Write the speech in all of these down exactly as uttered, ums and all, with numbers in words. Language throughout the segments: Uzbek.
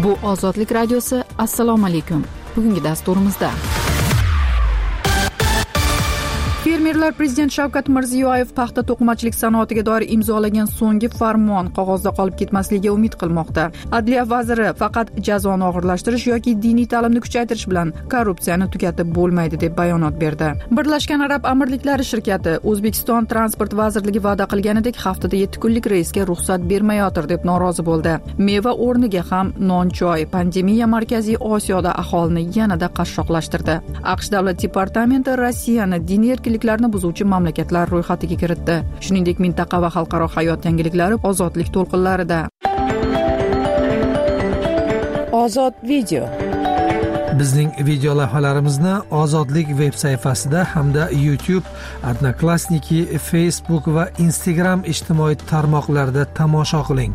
Bu Ozodlik radiosi. Assalomu alaykum. Bugungi dasturimizda fermerlar Prezident Shavkat Mirziyoyev paxta to'qimachilik sanoatiga doir imzolagan so'nggi farmon qog'ozda qolib ketmasligiga umid qilmoqda. Adliya vaziri faqat jazoni og'irlashtirish yoki diniy ta'limni kuchaytirish bilan korrupsiyani tugatib bo'lmaydi deb bayonot berdi. Birlashgan Arab Amirliklari shirkati O'zbekiston transport vazirligi va'da qilganidek haftada yetti kunlik reysga ruxsat bermayotir deb norozi bo'ldi. Meva o'rniga ham non-choy pandemiya Markaziy Osiyoda aholini yanada qashshoqlashtirdi. AQSh davlat departamenti Rossiyani diniy erkinliklarni buzuvchi mamlakatlar ro'yxatiga kiritdi. Shuningdek, mintaqa va xalqaro hayot yangiliklari ozodlik to'lqinlarida. Ozod video. Bizning video lavhalarimizni Ozodlik veb sayfasida hamda YouTube, Odnoklassniki, Facebook va Instagram ijtimoiy tarmoqlarida tomosha qiling.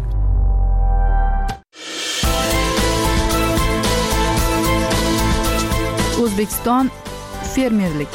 O'zbekiston fermerlik.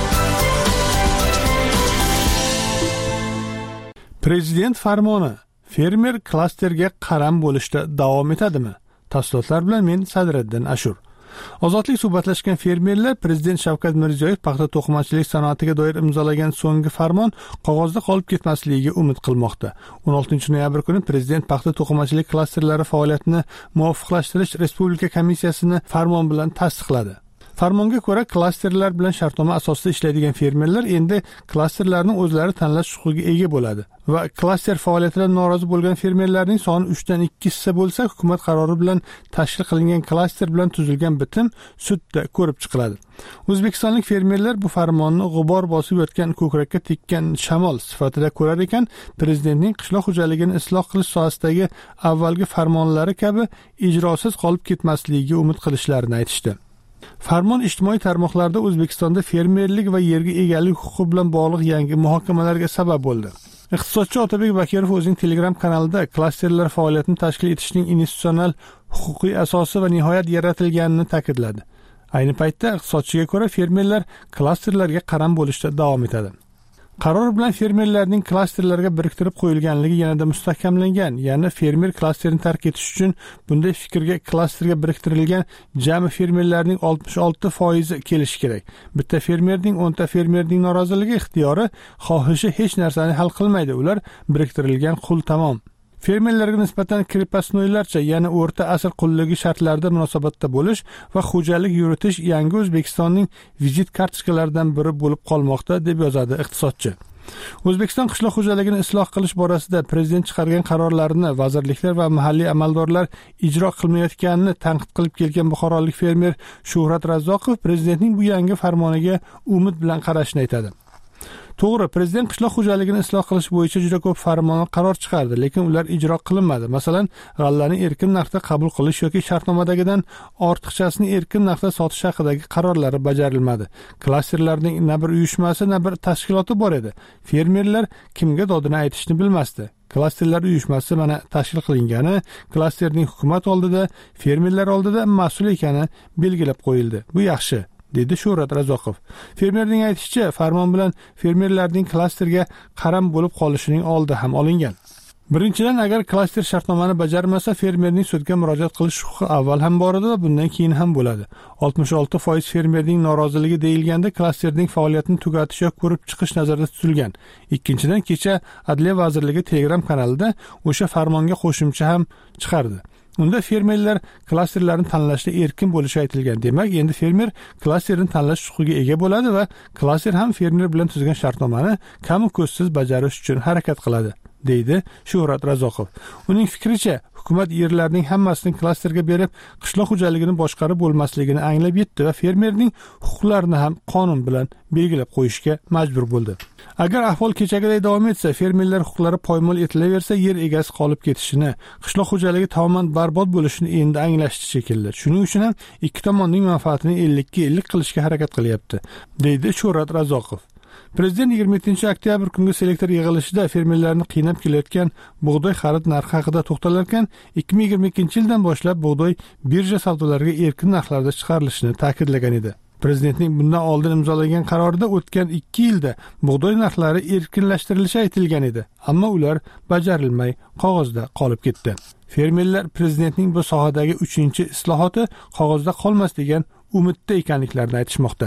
Prezident farmoni fermer klasterga qaram bo'lishda davom etadimi? Tafsilotlar bilan men Sadriddin Ashur. Ozodlik suhbatlashgan fermerlar Prezident Shavkat Mirziyoyev paxta to'qimachilik sanoatiga doir imzolagan so'nggi farmon qog'ozda qolib ketmasligiga umid qilmoqda. o'n oltinchi noyabr kuni Prezident paxta to'qimachilik klasterlari faoliyatini muvofiqlashtirish Respublika komissiyasini farmon bilan tasdiqladi. Farmonga ko'ra, klasterlar bilan shartnoma asosida ishlaydigan fermerlar endi klasterlarni o'zlari tanlash huquqiga ega bo'ladi va klaster faoliyatidan norozi bo'lgan fermerlarning soni uchdan ikki hissa bo'lsa, hukumat qarori bilan tashkil qilingan klaster bilan tuzilgan bitim sudda ko'rib chiqiladi. O'zbekistonlik fermerlar bu farmonni g'ubor bosib yotgan ko'krakka tekkan shamol sifatida ko'rar ekan, prezidentning qishloq xo'jaligini isloh qilish sohasidagi avvalgi farmonlari kabi ijrosiz qolib ketmasligiga umid qilishlarini aytishdi. Farmon ijtimoiy tarmoqlarda O'zbekistonda fermerlik va yerga egalik huquqi bilan bog'liq yangi muhokamalarga sabab bo'ldi. Iqtisodchi Otabek Bakirov o'zining Telegram kanalida klasterlar faoliyatini tashkil etishning institutsional huquqiy asosi va nihoyat yaratilganini ta'kidladi. Ayni paytda iqtisodchiga ko'ra fermerlar klasterlarga qaram bo'lishda davom etadi. Qaror bilan fermerlarning klasterlarga biriktirib qo'yilganligi yanada mustahkamlangan. Ya'ni fermer klasterini tark etish uchun bunday fikrga klasterga biriktirilgan jami fermerlarning oltmish olti foizi kelishi kerak. Bitta fermerning o'nta fermerning noroziligi ixtiyori, xohishi hech narsani hal qilmaydi. Ular biriktirilgan qul tamom. Fermerlarga nisbatan krepostnoylarcha, ya'ni o'rta asr qulligi shartlarida munosabatda bo'lish va xo'jalik yuritish yangi O'zbekistonning vizit kartochkalaridan biri bo'lib qolmoqda, deb yozadi iqtisodchi. O'zbekiston qishloq xo'jaligini isloh qilish borasida prezident chiqargan qarorlarini vazirliklar va mahalliy amaldorlar ijro qilmayotganini tanqid qilib kelgan buxorolik fermer Shuhrat Razzoqov prezidentning bu yangi farmoniga umid bilan qarashini aytadi. To'g'ri, prezident qishloq xo'jaligini isloh qilish bo'yicha juda ko'p farmon qaror chiqardi, lekin ular ijro qilinmadi. Masalan, g'allani erkin narxda qabul qilish yoki shartnomadagidan ortiqchasini erkin narxda sotish haqidagi qarorlari bajarilmadi. Klasterlarning na bir uyushmasi, na bir tashkiloti bor edi. Fermerlar kimga dodini aytishni bilmasdi. Klasterlar uyushmasi mana tashkil qilingani, klasterning hukumat oldida, fermerlar oldida mas'ul ekani belgilab qo'yildi. Bu yaxshi, dedi Shuhrat Razzoqov. Fermerning aytishicha, farmon bilan fermerlarning klasterga qaram bo'lib qolishining oldi ham olingan. Birinchidan, agar klaster shartnomani bajarmasa, fermerning sudga murojaat qilish huquqi avval ham bor edi va bundan keyin ham bo'ladi. oltmish olti foiz fermerning noroziligi deyilganda klasterning faoliyatini tugatish yoki ko'rib chiqish nazarda tutilgan. Ikkinchidan, kecha Adliya vazirligi Telegram kanalida o'sha farmonga qo'shimcha ham chiqardi. Unda fermerlar klasterlarni tanlashda erkin bo'lishi aytilgan. Demak, endi fermer klasterini tanlash huquqiga ega bo'ladi va klaster ham fermer bilan tuzgan shartnomani kamu ko'zsiz bajarish uchun harakat qiladi, deydi Shuhrat Razzoqov. Uning fikricha, hukumat yerlarning hammasini klasterga berib, qishloq xo'jaligini boshqarib bo'lmasligini anglab yetdi va fermerning huquqlarini ham qonun bilan belgilab qo'yishga majbur bo'ldi. Agar ahvol kechagiday davom etsa, fermerlar huquqlari poymol etilaversa, yer egasi qolib ketishini, qishloq xo'jaligi tamoman barbod bo'lishini endi anglashdi shekilli. Shuning uchun ham ikki tomonning manfaatini ellik ga ellik qilishga harakat qilyapti, deydi Shuhrat Razzoqov. Prezident yigirma yettinchi oktyabr kungi selektor yig'ilishida fermerlarni qiynab kelayotgan bug'doy xarid narxi haqida to'xtalarkan, ikki ming yigirma ikkinchi yildan boshlab bug'doy birja savdolariga erkin narxlarda chiqarilishini ta'kidlagan edi. Prezidentning bundan oldin imzolagan qarorida o'tgan ikki yilda bug'doy narxlari erkinlashtirilishi aytilgan edi, ammo ular bajarilmay qog'ozda qolib ketdi. fermerlar prezidentning bu sohadagi uchinchi islohoti qog'ozda qolmas degan umidda ekanliklarini aytishmoqda.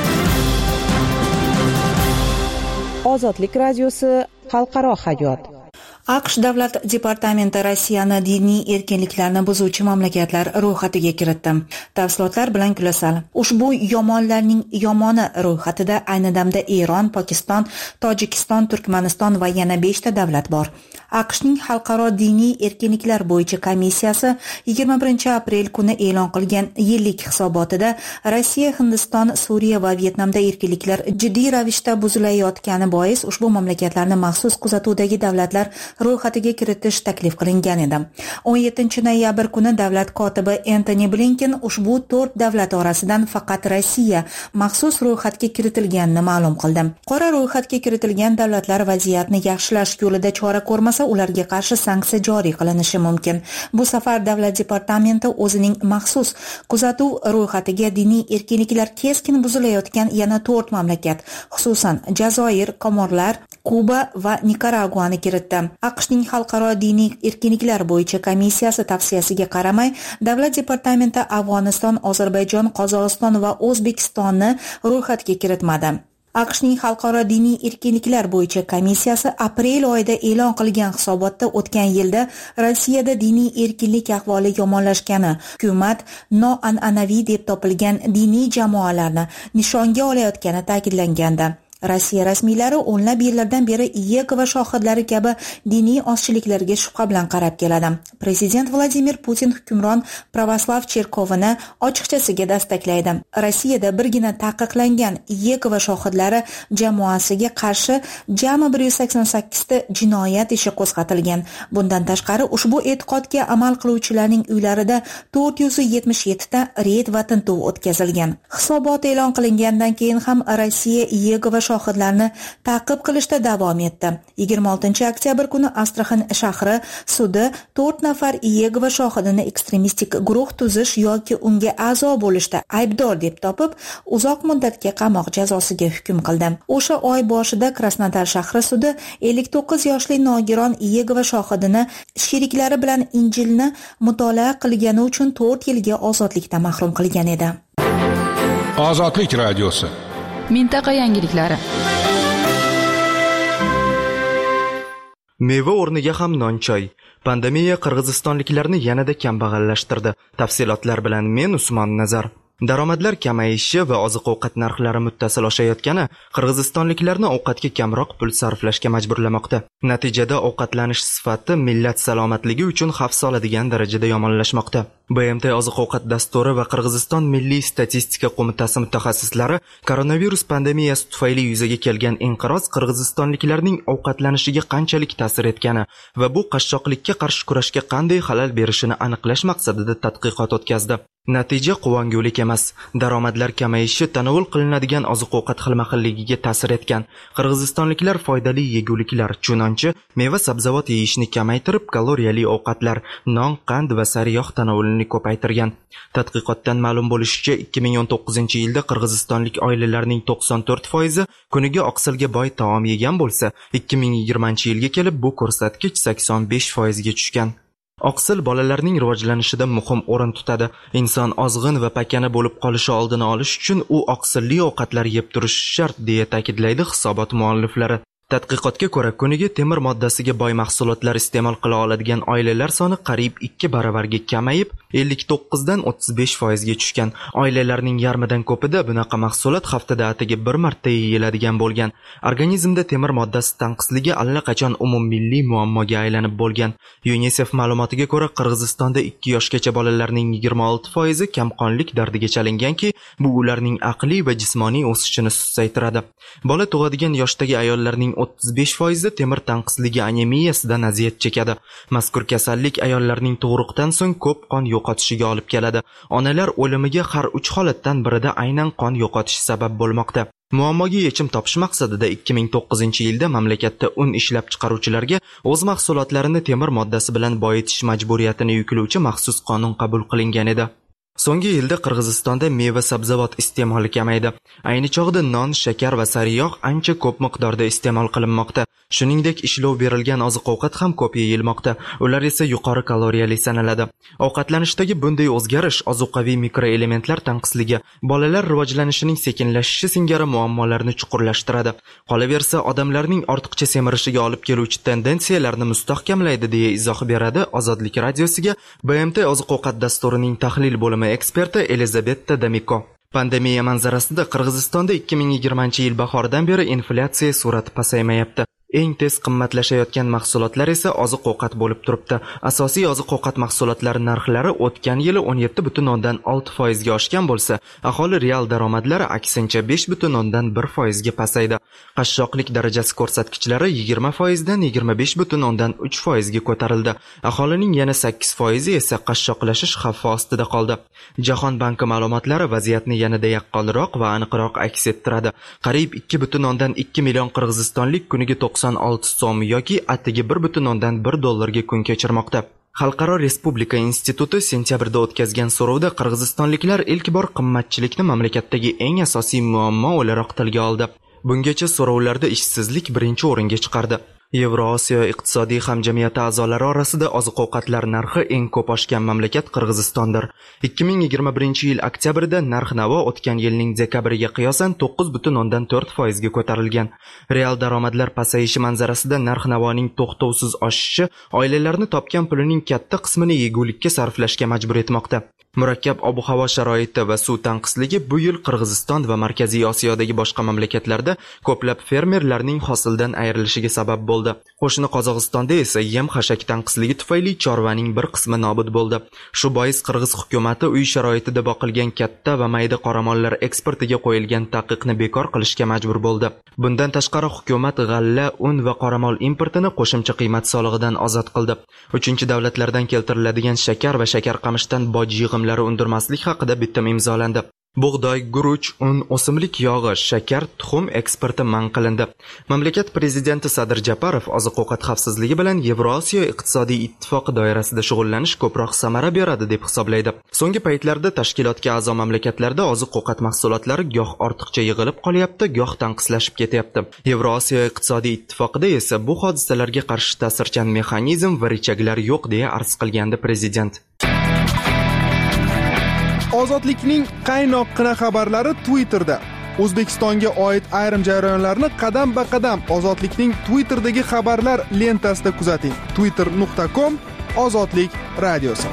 Ozodlik radiosi xalqaro hayot. AQSh davlat departamenti Rossiyani diniy erkinliklarni buzuvchi mamlakatlar ro'yxatiga kiritdi. Tafsilotlar bilan Gulasal. Ushbu yomonlarning yomoni ro'yxatida ayni damda Eron, Pokiston, Tojikiston, Turkmaniston va yana besh ta davlat bor. AQShning xalqaro diniy erkinliklar bo'yicha komissiyasi yigirma birinchi aprel kuni e'lon qilgan yillik hisobotida Rossiya, Hindiston, Suriya va Vyetnamda erkinliklar jiddiy ravishda buzilayotgani bois ushbu mamlakatlarni maxsus kuzatuvdagi davlatlar ro'yxatiga kiritish taklif qilingan edi. o'n yettinchi noyabr kuni davlat kotibi Antoni Blinken ushbu to'rt davlat orasidan faqat Rossiya maxsus ro'yxatga kiritilganini ma'lum qildi. Qora ro'yxatga kiritilgan davlatlar vaziyatni yaxshilash yo'lida chora ko'rmasa, ularga qarshi sanksiya joriy qilinishi mumkin. Bu safar davlat departamenti o'zining maxsus kuzatuv ro'yxatiga diniy erkinliklar keskin buzilayotgan yana to'rt mamlakat, xususan Jazoir, Komorlar, Kuba va Nikaraguani kiritdi. AQShning xalqaro diniy erkinliklar bo'yicha komissiyasi tavsiyasiga qaramay, davlat departamenti Afg'oniston, Ozarbayjon, Qozog'iston va O'zbekistonni ro'yxatga kiritmadi. AQShning xalqaro diniy erkinliklar bo'yicha komissiyasi aprel oyida e'lon qilgan hisobotda o'tgan yilda Rossiyada diniy erkinlik ahvoli yomonlashgani, hukumat noan'anaviy deb topilgan diniy jamoalarni nishonga olayotgani ta'kidlangandi. Rossiya rasmiylari o'nlab yillardan beri Yegova shohidlari kabi diniy ozchiliklarga shubha bilan qarab keladi. Prezident Vladimir Putin hukmron pravoslav cherkovini ochiqchasiga dastaklaydi. Rossiyada birgina taqiqlangan Yegova shohidlari jamoasiga qarshi jami bir yuz sakson sakkiz ta jinoyat ishi qo'zg'atilgan. Bundan tashqari ushbu e'tiqodga amal qiluvchilarning uylarida to'rt yuz yetmish yetti ta reyd va tintuv o'tkazilgan. Hisobot e'lon qilingandan keyin ham Rossiya Yegova shohidlarni ta'qib qilishda davom etdi. yigirma oltinchi oktyabr kuni Astraxan shahri sudi to'rt nafar Yegova shohidini ekstremistik guruh tuzish yoki unga a'zo bo'lishda aybdor deb topib, uzoq muddatga qamoq jazosiga hukm qildi. O'sha oy boshida Krasnodar shahri sudi ellik to'qqiz yoshli nogiron Yegova shohidini sheriklari bilan Injilni mutolaa qilgani uchun to'rt yilga ozodlikdan mahrum qilgan edi. Ozodlik radiosi. Mintaqa yangiliklari. Meva o'rniga ham non-choy. Pandemiya qirg'izistonliklarni yanada kambag'allashtirdi. Tafsilotlar bilan men Usmon Nazar. Daromadlar kamayishi va oziq-ovqat narxlari muttasil oshayotgani qirg'izistonliklarni ovqatga kamroq pul sarflashga majburlamoqda. Natijada ovqatlanish sifati millat salomatligi uchun xavf soladigan darajada yomonlashmoqda. B M T oziq-ovqat dasturi va Qirg'iziston Milliy statistika qo'mitasi mutaxassislari koronavirus pandemiyasi tufayli yuzaga kelgan inqiroz qirg'izistonliklarning ovqatlanishiga qanchalik ta'sir etgani va bu qashshoqlikka qarshi kurashga qanday xalal berishini aniqlash maqsadida tadqiqot o'tkazdi. Natija quvongulik emas. Daromadlar kamayishi tanovul qilinadigan oziq-ovqat xilma-xilligiga ta'sir etgan. Qirg'izistonliklar foydali yeguliklar, chunonchi, meva-sabzavot yeyishni kamaytirib, kaloriyali ovqatlar, non, qand va sariyog' tanovulini ko'paytirgan. Tadqiqotdan ma'lum bo'lishicha, ikki ming o'n to'qqizinchi yilda qirg'izistonlik oilalarning to'qson to'rt foizi kuniga oqsilga boy taom yegan bo'lsa, ikki ming yigirmanchi yilga kelib bu ko'rsatkich sakson besh foizga tushgan. Oqsil bolalarning rivojlanishida muhim o'rin tutadi. Inson ozg'in va pakana bo'lib qolishi oldini olish uchun u oqsilli ovqatlar yeb turishi shart, deya ta'kidlaydi hisobot mualliflari. Tadqiqotga ko'ra, kuniga temir moddasiga boy mahsulotlar iste'mol qila oladigan oilalar soni qariyb ikki baravarga kamayib, ellik to'qqiz dan o'ttiz besh foizga tushgan. Oilalarning yarmidan ko'pida bunaqa mahsulot haftada atigi bir marta yeyiladigan bo'lgan. Organizmda temir moddasi tanqisligi allaqachon umummilliy muammoga aylanib bo'lgan. UNICEF ma'lumotiga ko'ra, Qirg'izistonda ikki yoshgacha bolalarning yigirma olti foizi kamqonlik dardiga chalinganki, bu ularning aqliy va jismoniy o'sishini susaytiradi. Bola tug'adigan yoshdagi ayollarning o'ttiz besh foizi temir tanqisligi anemiyasidan aziyat chekadi. Mazkur kasallik ayollarning tug'ruqdan so'ng ko'p qon yo'qotishiga olib keladi. Onalar o'limiga har uch holatdan birida aynan qon yo'qotish sabab bo'lmoqda. Muammoga yechim topish maqsadida ikki ming to'qqizinchi yilda mamlakatda un ishlab chiqaruvchilarga o'z mahsulotlarini temir moddasi bilan boyitish majburiyatini yuklovchi maxsus qonun qabul qilingan edi. So'nggi yilda Qirg'izistonda meva sabzavot iste'moli kamaydi. Ayni chog'da non, shakar va sariyog' ancha ko'p miqdorda iste'mol qilinmoqda. Shuningdek, ishlov berilgan oziq-ovqat ham ko'p yeyilmoqda. Ular esa yuqori kaloriyali sanaladi. Ovqatlanishdagi bunday o'zgarish ozuqaviy mikroelementlar tanqisligi, bolalar rivojlanishining sekinlashishi singari muammolarni chuqurlashtiradi. Qolaversa, odamlarning ortiqcha semirishiga olib keluvchi tendensiyalarni mustahkamlaydi, deya izoh beradi Ozodlik radiosiga B M T oziq-ovqat dasturining tahlil bo'limi eksperti Elizabetta Damiko. Pandemiya manzarasida Qirg'izistonda ikki ming yigirmanchi yil bahoridan beri inflyatsiya sur'ati pasaymayapti. Eng tez qimmatlashayotgan mahsulotlar esa oziq-ovqat bo'lib turibdi. Asosiy oziq-ovqat mahsulotlari narxlari o'tgan yili o'n yetti butun o'ndan olti foiz ga oshgan bo'lsa, aholi real daromadlari aksincha besh butun o'ndan bir foiz ga pasaydi. Qashshoqlik darajasi ko'rsatkichlari yigirma foiz dan yigirma besh butun o'ndan uch foiz ga ko'tarildi. Aholining yana sakkiz foiz esa qashshoqlashish xavfi ostida qoldi. Jahon banki ma'lumotlari vaziyatni yanada yaqqolroq va aniqroq aks ettiradi. Qariyb ikki butun o'ndan ikki million qirg'izistonlik kuniga to'qson olti so'm yoki atigi bir butun o'ndan bir dollarga kun kechirmoqda. Xalqaro Respublika instituti sentyabrda o'tkazgan so'rovda qirg'izistonliklar ilk bor qimmatchilikni mamlakatdagi eng asosiy muammo o'laroq tilga oldi. Bungacha so'rovlarda ishsizlik birinchi o'ringa chiqardi. Yevrosiyo iqtisodiy hamjamiyati a'zolari orasida oziq-ovqatlar narxi eng ko'p oshgan mamlakat Qirg'izistondir. ikki ming yigirma birinchi yil oktyabrida narx-navo o'tgan yilning dekabriga qiyosan to'qqiz butun o'ndan to'rt foiz ga ko'tarilgan. Real daromadlar pasayishi manzarasida narx-navoning to'xtovsiz oshishi oilalarni topgan pulining katta qismini yegulikka sarflashga majbur etmoqda. Murakkab ob-havo sharoiti va suv tanqisligi bu yil Qirg'iziston va Markaziy Osiyodagi boshqa mamlakatlarda ko'plab fermerlarning hosildan ayrilishiga sabab bo'ldi. Qo'shni Qozog'istonda esa yem-xashak tanqisligi tufayli chorvaning bir qismi nobud bo'ldi. Shu bois Qirg'iz hukumatı uy sharoitida boqilgan katta va mayda qoramollar eksportiga qo'yilgan taqiqni bekor qilishga majbur bo'ldi. Bundan tashqari hukumat g'alla, un va qoramol importini qo'shimcha qiymat solig'idan ozod qildi. Uchinchi davlatlardan keltiriladigan shakar va shakar qamishdan boj yig'imlari undirmaslik haqida bitim imzolandi. Bug'doy, guruch, un, o'simlik yog'i, shakar, tuxum eksporti man qilindi. Mamlakat prezidenti Sadir Japarov oziq-ovqat xavfsizligi bilan Yevrosiyo iqtisodiy ittifoqi doirasida shug'ullanish ko'proq samara beradi deb hisoblaydi. So'nggi paytlarda tashkilotga a'zo mamlakatlarda oziq-ovqat mahsulotlari goh ortiqcha yig'ilib qolyapti, goh tanqislashib ketyapti. Yevrosiyo iqtisodiy ittifoqida esa bu hodisalarga qarshi ta'sirchan mexanizm va richaglar yo'q, deya arz qilgandi prezident. Ozodlikning qaynoqqina xabarlari Twitterda. O'zbekistonga oid ayrim jarayonlarni qadam-ba-qadam Ozodlikning Twitterdagi xabarlar lentasida kuzating. twitter nuqta com Ozodlik radiosi.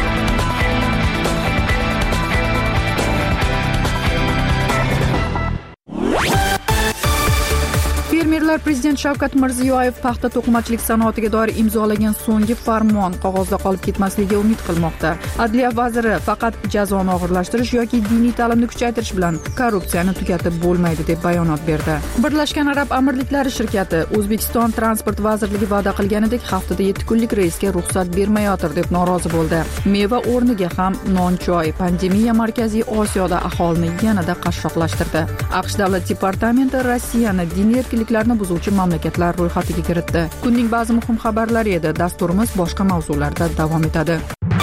Fermerlar Prezident Shavkat Mirziyoyev paxta to'qimachilik sanoatiga doir imzolagan so'nggi farmon qog'ozda qolib ketmasligiga umid qilmoqda. Adliya vaziri faqat jazoni og'irlashtirish yoki diniy ta'limni kuchaytirish bilan korrupsiyani tugatib bo'lmaydi deb bayonot berdi. Birlashgan Arab Amirliklari shirkati O'zbekiston transport vazirligi va'da qilganidek haftada yetti kunlik reysga ruxsat bermayotir deb norozi bo'ldi. Meva o'rniga ham non-choy pandemiya Markaziy Osiyoda aholini yanada qashshoqlashtirdi. AQSh davlat departamenti Rossiyani diniy erkinliklarni buzuvchi mamlakatlar ro'yxatiga kiritdi. Kunning ba'zi muhim xabarlari edi. Dasturimiz boshqa mavzularda davom etadi.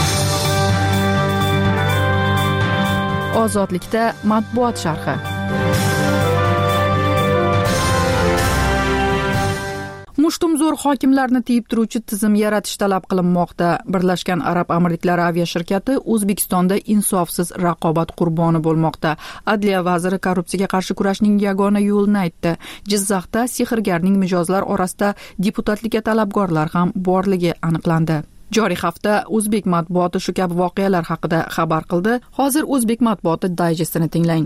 Ozodlikda matbuot sharhi. Mushtumzo'r hokimlarni tiyib turuvchi tizim yaratish talab qilinmoqda. Birlashgan Arab Amirliklari aviashirkati O'zbekistonda insofsiz raqobat qurboni bo'lmoqda. Adliya vaziri korrupsiyaga qarshi kurashning yagona yo'lini aytdi. Jizzaxda sehrgarning mijozlar orasida deputatlikka talabgorlar ham borligi aniqlandi. Joriy hafta o'zbek matbuoti shu kabi voqealar haqida xabar qildi. Hozir o'zbek matbuoti dayjestini tinglang.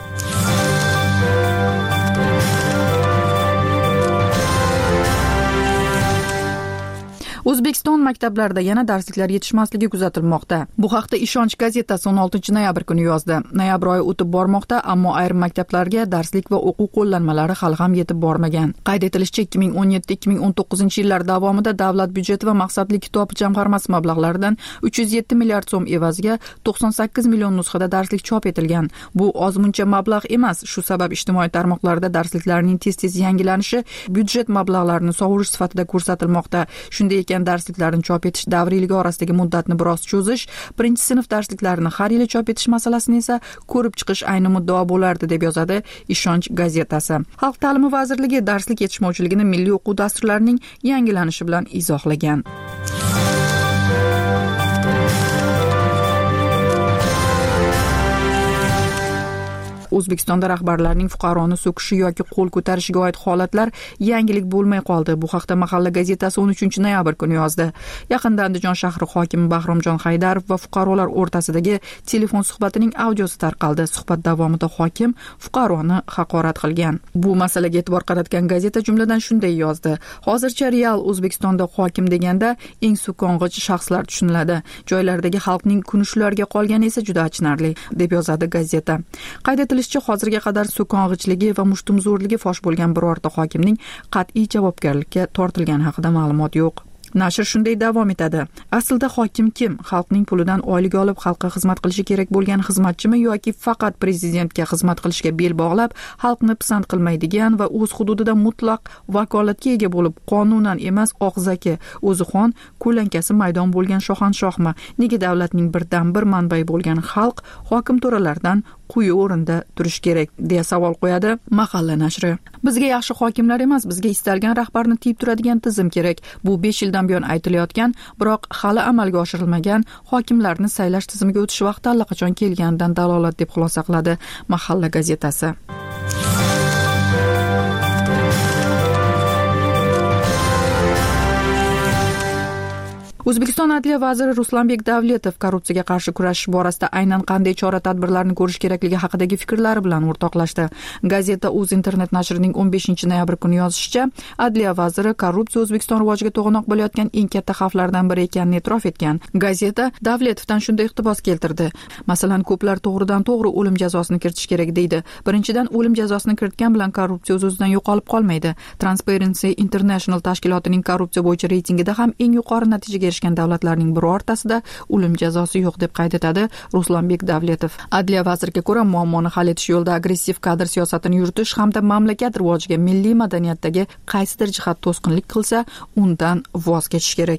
O'zbekiston maktablarida yana darsliklar yetishmasligi kuzatilmoqda. Bu haqda Ishonch gazetasi o'n oltinchi noyabr kuni yozdi. Noyabr oyi o'tib bormoqda, ammo ayrim maktablarga darslik va o'quv qo'llanmalari hali ham yetib bormagan. Qayd etilishicha, ikki ming o'n yetti ikki ming o'n to'qqizinchi yillar davomida davlat byudjeti va maqsadli kitob jamg'armasi mablag'laridan uch yuz yetti milliard so'm evaziga to'qson sakkiz million nusxada darslik chop etilgan. Bu ozmuncha mablag' emas. Shu sabab ijtimoiy tarmoqlarda darsliklarning tez-tez yangilanishi byudjet mablag'larini sovurish sifatida ko'rsatilmoqda. Shunday ekan darsliklarni chop etish davriyligi orasidagi muddatni biroz cho'zish, birinchi sinf darsliklarini har yili chop etish masalasini esa ko'rib chiqish ayni muddao bo'lardi, deb yozadi Ishonch gazetasi. Xalq ta'limi vazirligi darslik yetishmovchiligini milliy o'quv dasturlarining yangilanishi bilan izohlagan. O'zbekistonda rahbarlarning fuqaroni so'kishi yoki qo'l ko'tarishiga oid holatlar yangilik bo'lmay qoldi. Bu haqda Mahalla gazetasi o'n uchinchi noyabr kuni yozdi. Yaqinda Andijon shahri hokimi Bahromjon Haydarov va fuqarolar o'rtasidagi telefon suhbatining audiosi tarqaldi. Suhbat davomida hokim fuqaroni haqorat qilgan. Bu masalaga e'tibor qaratgan gazeta jumladan shunday yozdi: hozircha real O'zbekistonda hokim deganda eng so'kong'ich shaxslar tushuniladi. Joylardagi xalqning kuni shularga qolgani esa juda achinarli, deb yozadi gazeta. Qayd etilishicha, hozirga qadar so'kong'ichligi va mushtumzo'rligi fosh bo'lgan birorta hokimning qat'iy javobgarlikka tortilgani haqida ma'lumot yo'q. Nashr shunday davom etadi: aslida hokim kim? Xalqning pulidan oylik olib xalqqa xizmat qilishi kerak bo'lgan xizmatchimi yoki faqat prezidentga xizmat qilishga bel bog'lab, xalqni pisand qilmaydigan va o'z hududida mutlaq vakolatga ega bo'lib, qonunan emas og'zaki, o'zi xon, ko'lankasi maydon bo'lgan shohanshohmi? Nega davlatning birdan bir manbai bo'lgan xalq hokim to'ralardan quyi o'rinda turish kerak, deya savol qo'yadi Mahalla nashri. Bizga yaxshi hokimlar emas, bizga istalgan rahbarni tiyib turadigan tizim kerak. Bu besh yildan buyon aytilayotgan, biroq hali amalga oshirilmagan hokimlarni saylash tizimiga o'tish vaqti allaqachon kelganidan dalolat, deb xulosa qiladi Mahalla gazetasi. O'zbekiston Adliya vaziri Ruslanbek Davletov korrupsiyaga qarshi kurashish borasida aynan qanday chora-tadbirlarni ko'rish kerakligi haqidagi fikrlari bilan o'rtoqlashdi. Gazeta Uz internet nashrining o'n beshinchi noyabr kuni yozishicha, Adliya vaziri korrupsiya O'zbekiston rivojiga to'g'anoq bo'layotgan eng katta xavflardan biri ekanini e'tirof etgan. Gazeta Davletovdan shunday iqtibos keltirdi. Masalan, ko'plar to'g'ridan-to'g'ri o'lim jazosini kiritish kerak deydi. Birinchidan, o'lim jazosini kiritgan bilan korrupsiya o'z-o'zidan yo'qolib qolmaydi. Transparency International tashkilotining korrupsiya bo'yicha reytingida ham eng yuqori natijaga davlatlarning birortasida o'lim jazosi yo'q, deb qayd etadi Ruslanbek Davletov. Adliya vaziriga ko'ra, muammoni hal etish yo'lida agressiv kadr siyosatini yuritish hamda mamlakat rivojiga milliy madaniyatdagi qaysidir jihat to'sqinlik qilsa, undan voz kechish kerak.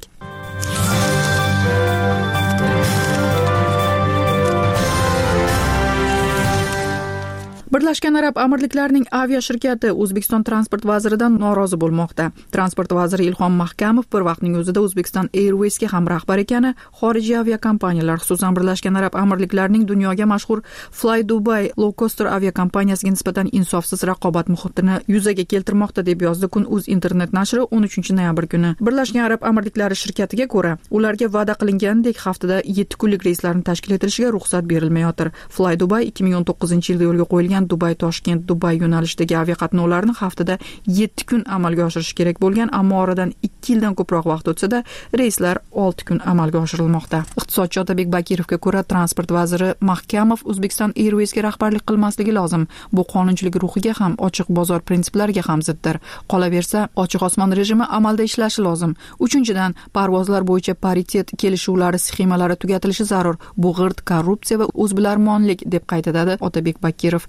Birlashgan Arab Amirliklarining avia shirkati O'zbekiston transport vaziridan norozi bo'lmoqda. Transport vaziri Ilhom Mahkamov bir vaqtning o'zida O'zbekiston Airways'ga ham rahbar ekani, xorijiy aviakompaniyalar, xususan Birlashgan Arab Amirliklarining dunyoga mashhur Fly Dubai low coaster aviakompaniyasiga nisbatan insofsiz raqobat muhitini yuzaga keltirmoqda, deb yozdi Kun Uz internet nashri o'n uchinchi noyabr kuni. Birlashgan Arab Amirliklari shirkatiga ko'ra, ularga va'da qilingandek haftada yetti kunlik reyslarni tashkil etishiga ruxsat berilmayotir. Fly Dubai ikki ming o'n to'qqizinchi yilda yo'lga qo'yilgan Dubay Toshkent Dubay yo'nalishidagi aviaqatnovlarni haftada yetti kun amalga oshirish kerak bo'lgan, ammo oradan ikki yildan ko'proq vaqt o'tsa-da, reyslar olti kun amalga oshirilmoqda. Iqtisodchi Otabek Bakirovga ko'ra, transport vaziri Mahkamov O'zbekiston Airways'ga rahbarlik qilmasligi lozim. Bu qonunchilik ruhiga ham, ochiq bozor prinsiplariga ham ziddir. Qolaversa, ochiq osmon rejimi amalda ishlashi lozim. Uchinchidan, parvozlar bo'yicha paritet kelishuvlari sxemalari tugatilishi zarur. Bu g'irt korrupsiya va o'zbilarmonlik, deb qayd etadi Otabek Bakirov.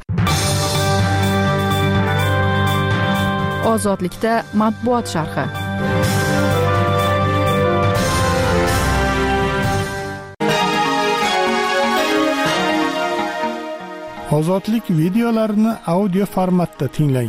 Ozodlikda matbuot sharhi. Ozodlik videolarini audio formatda tinglang.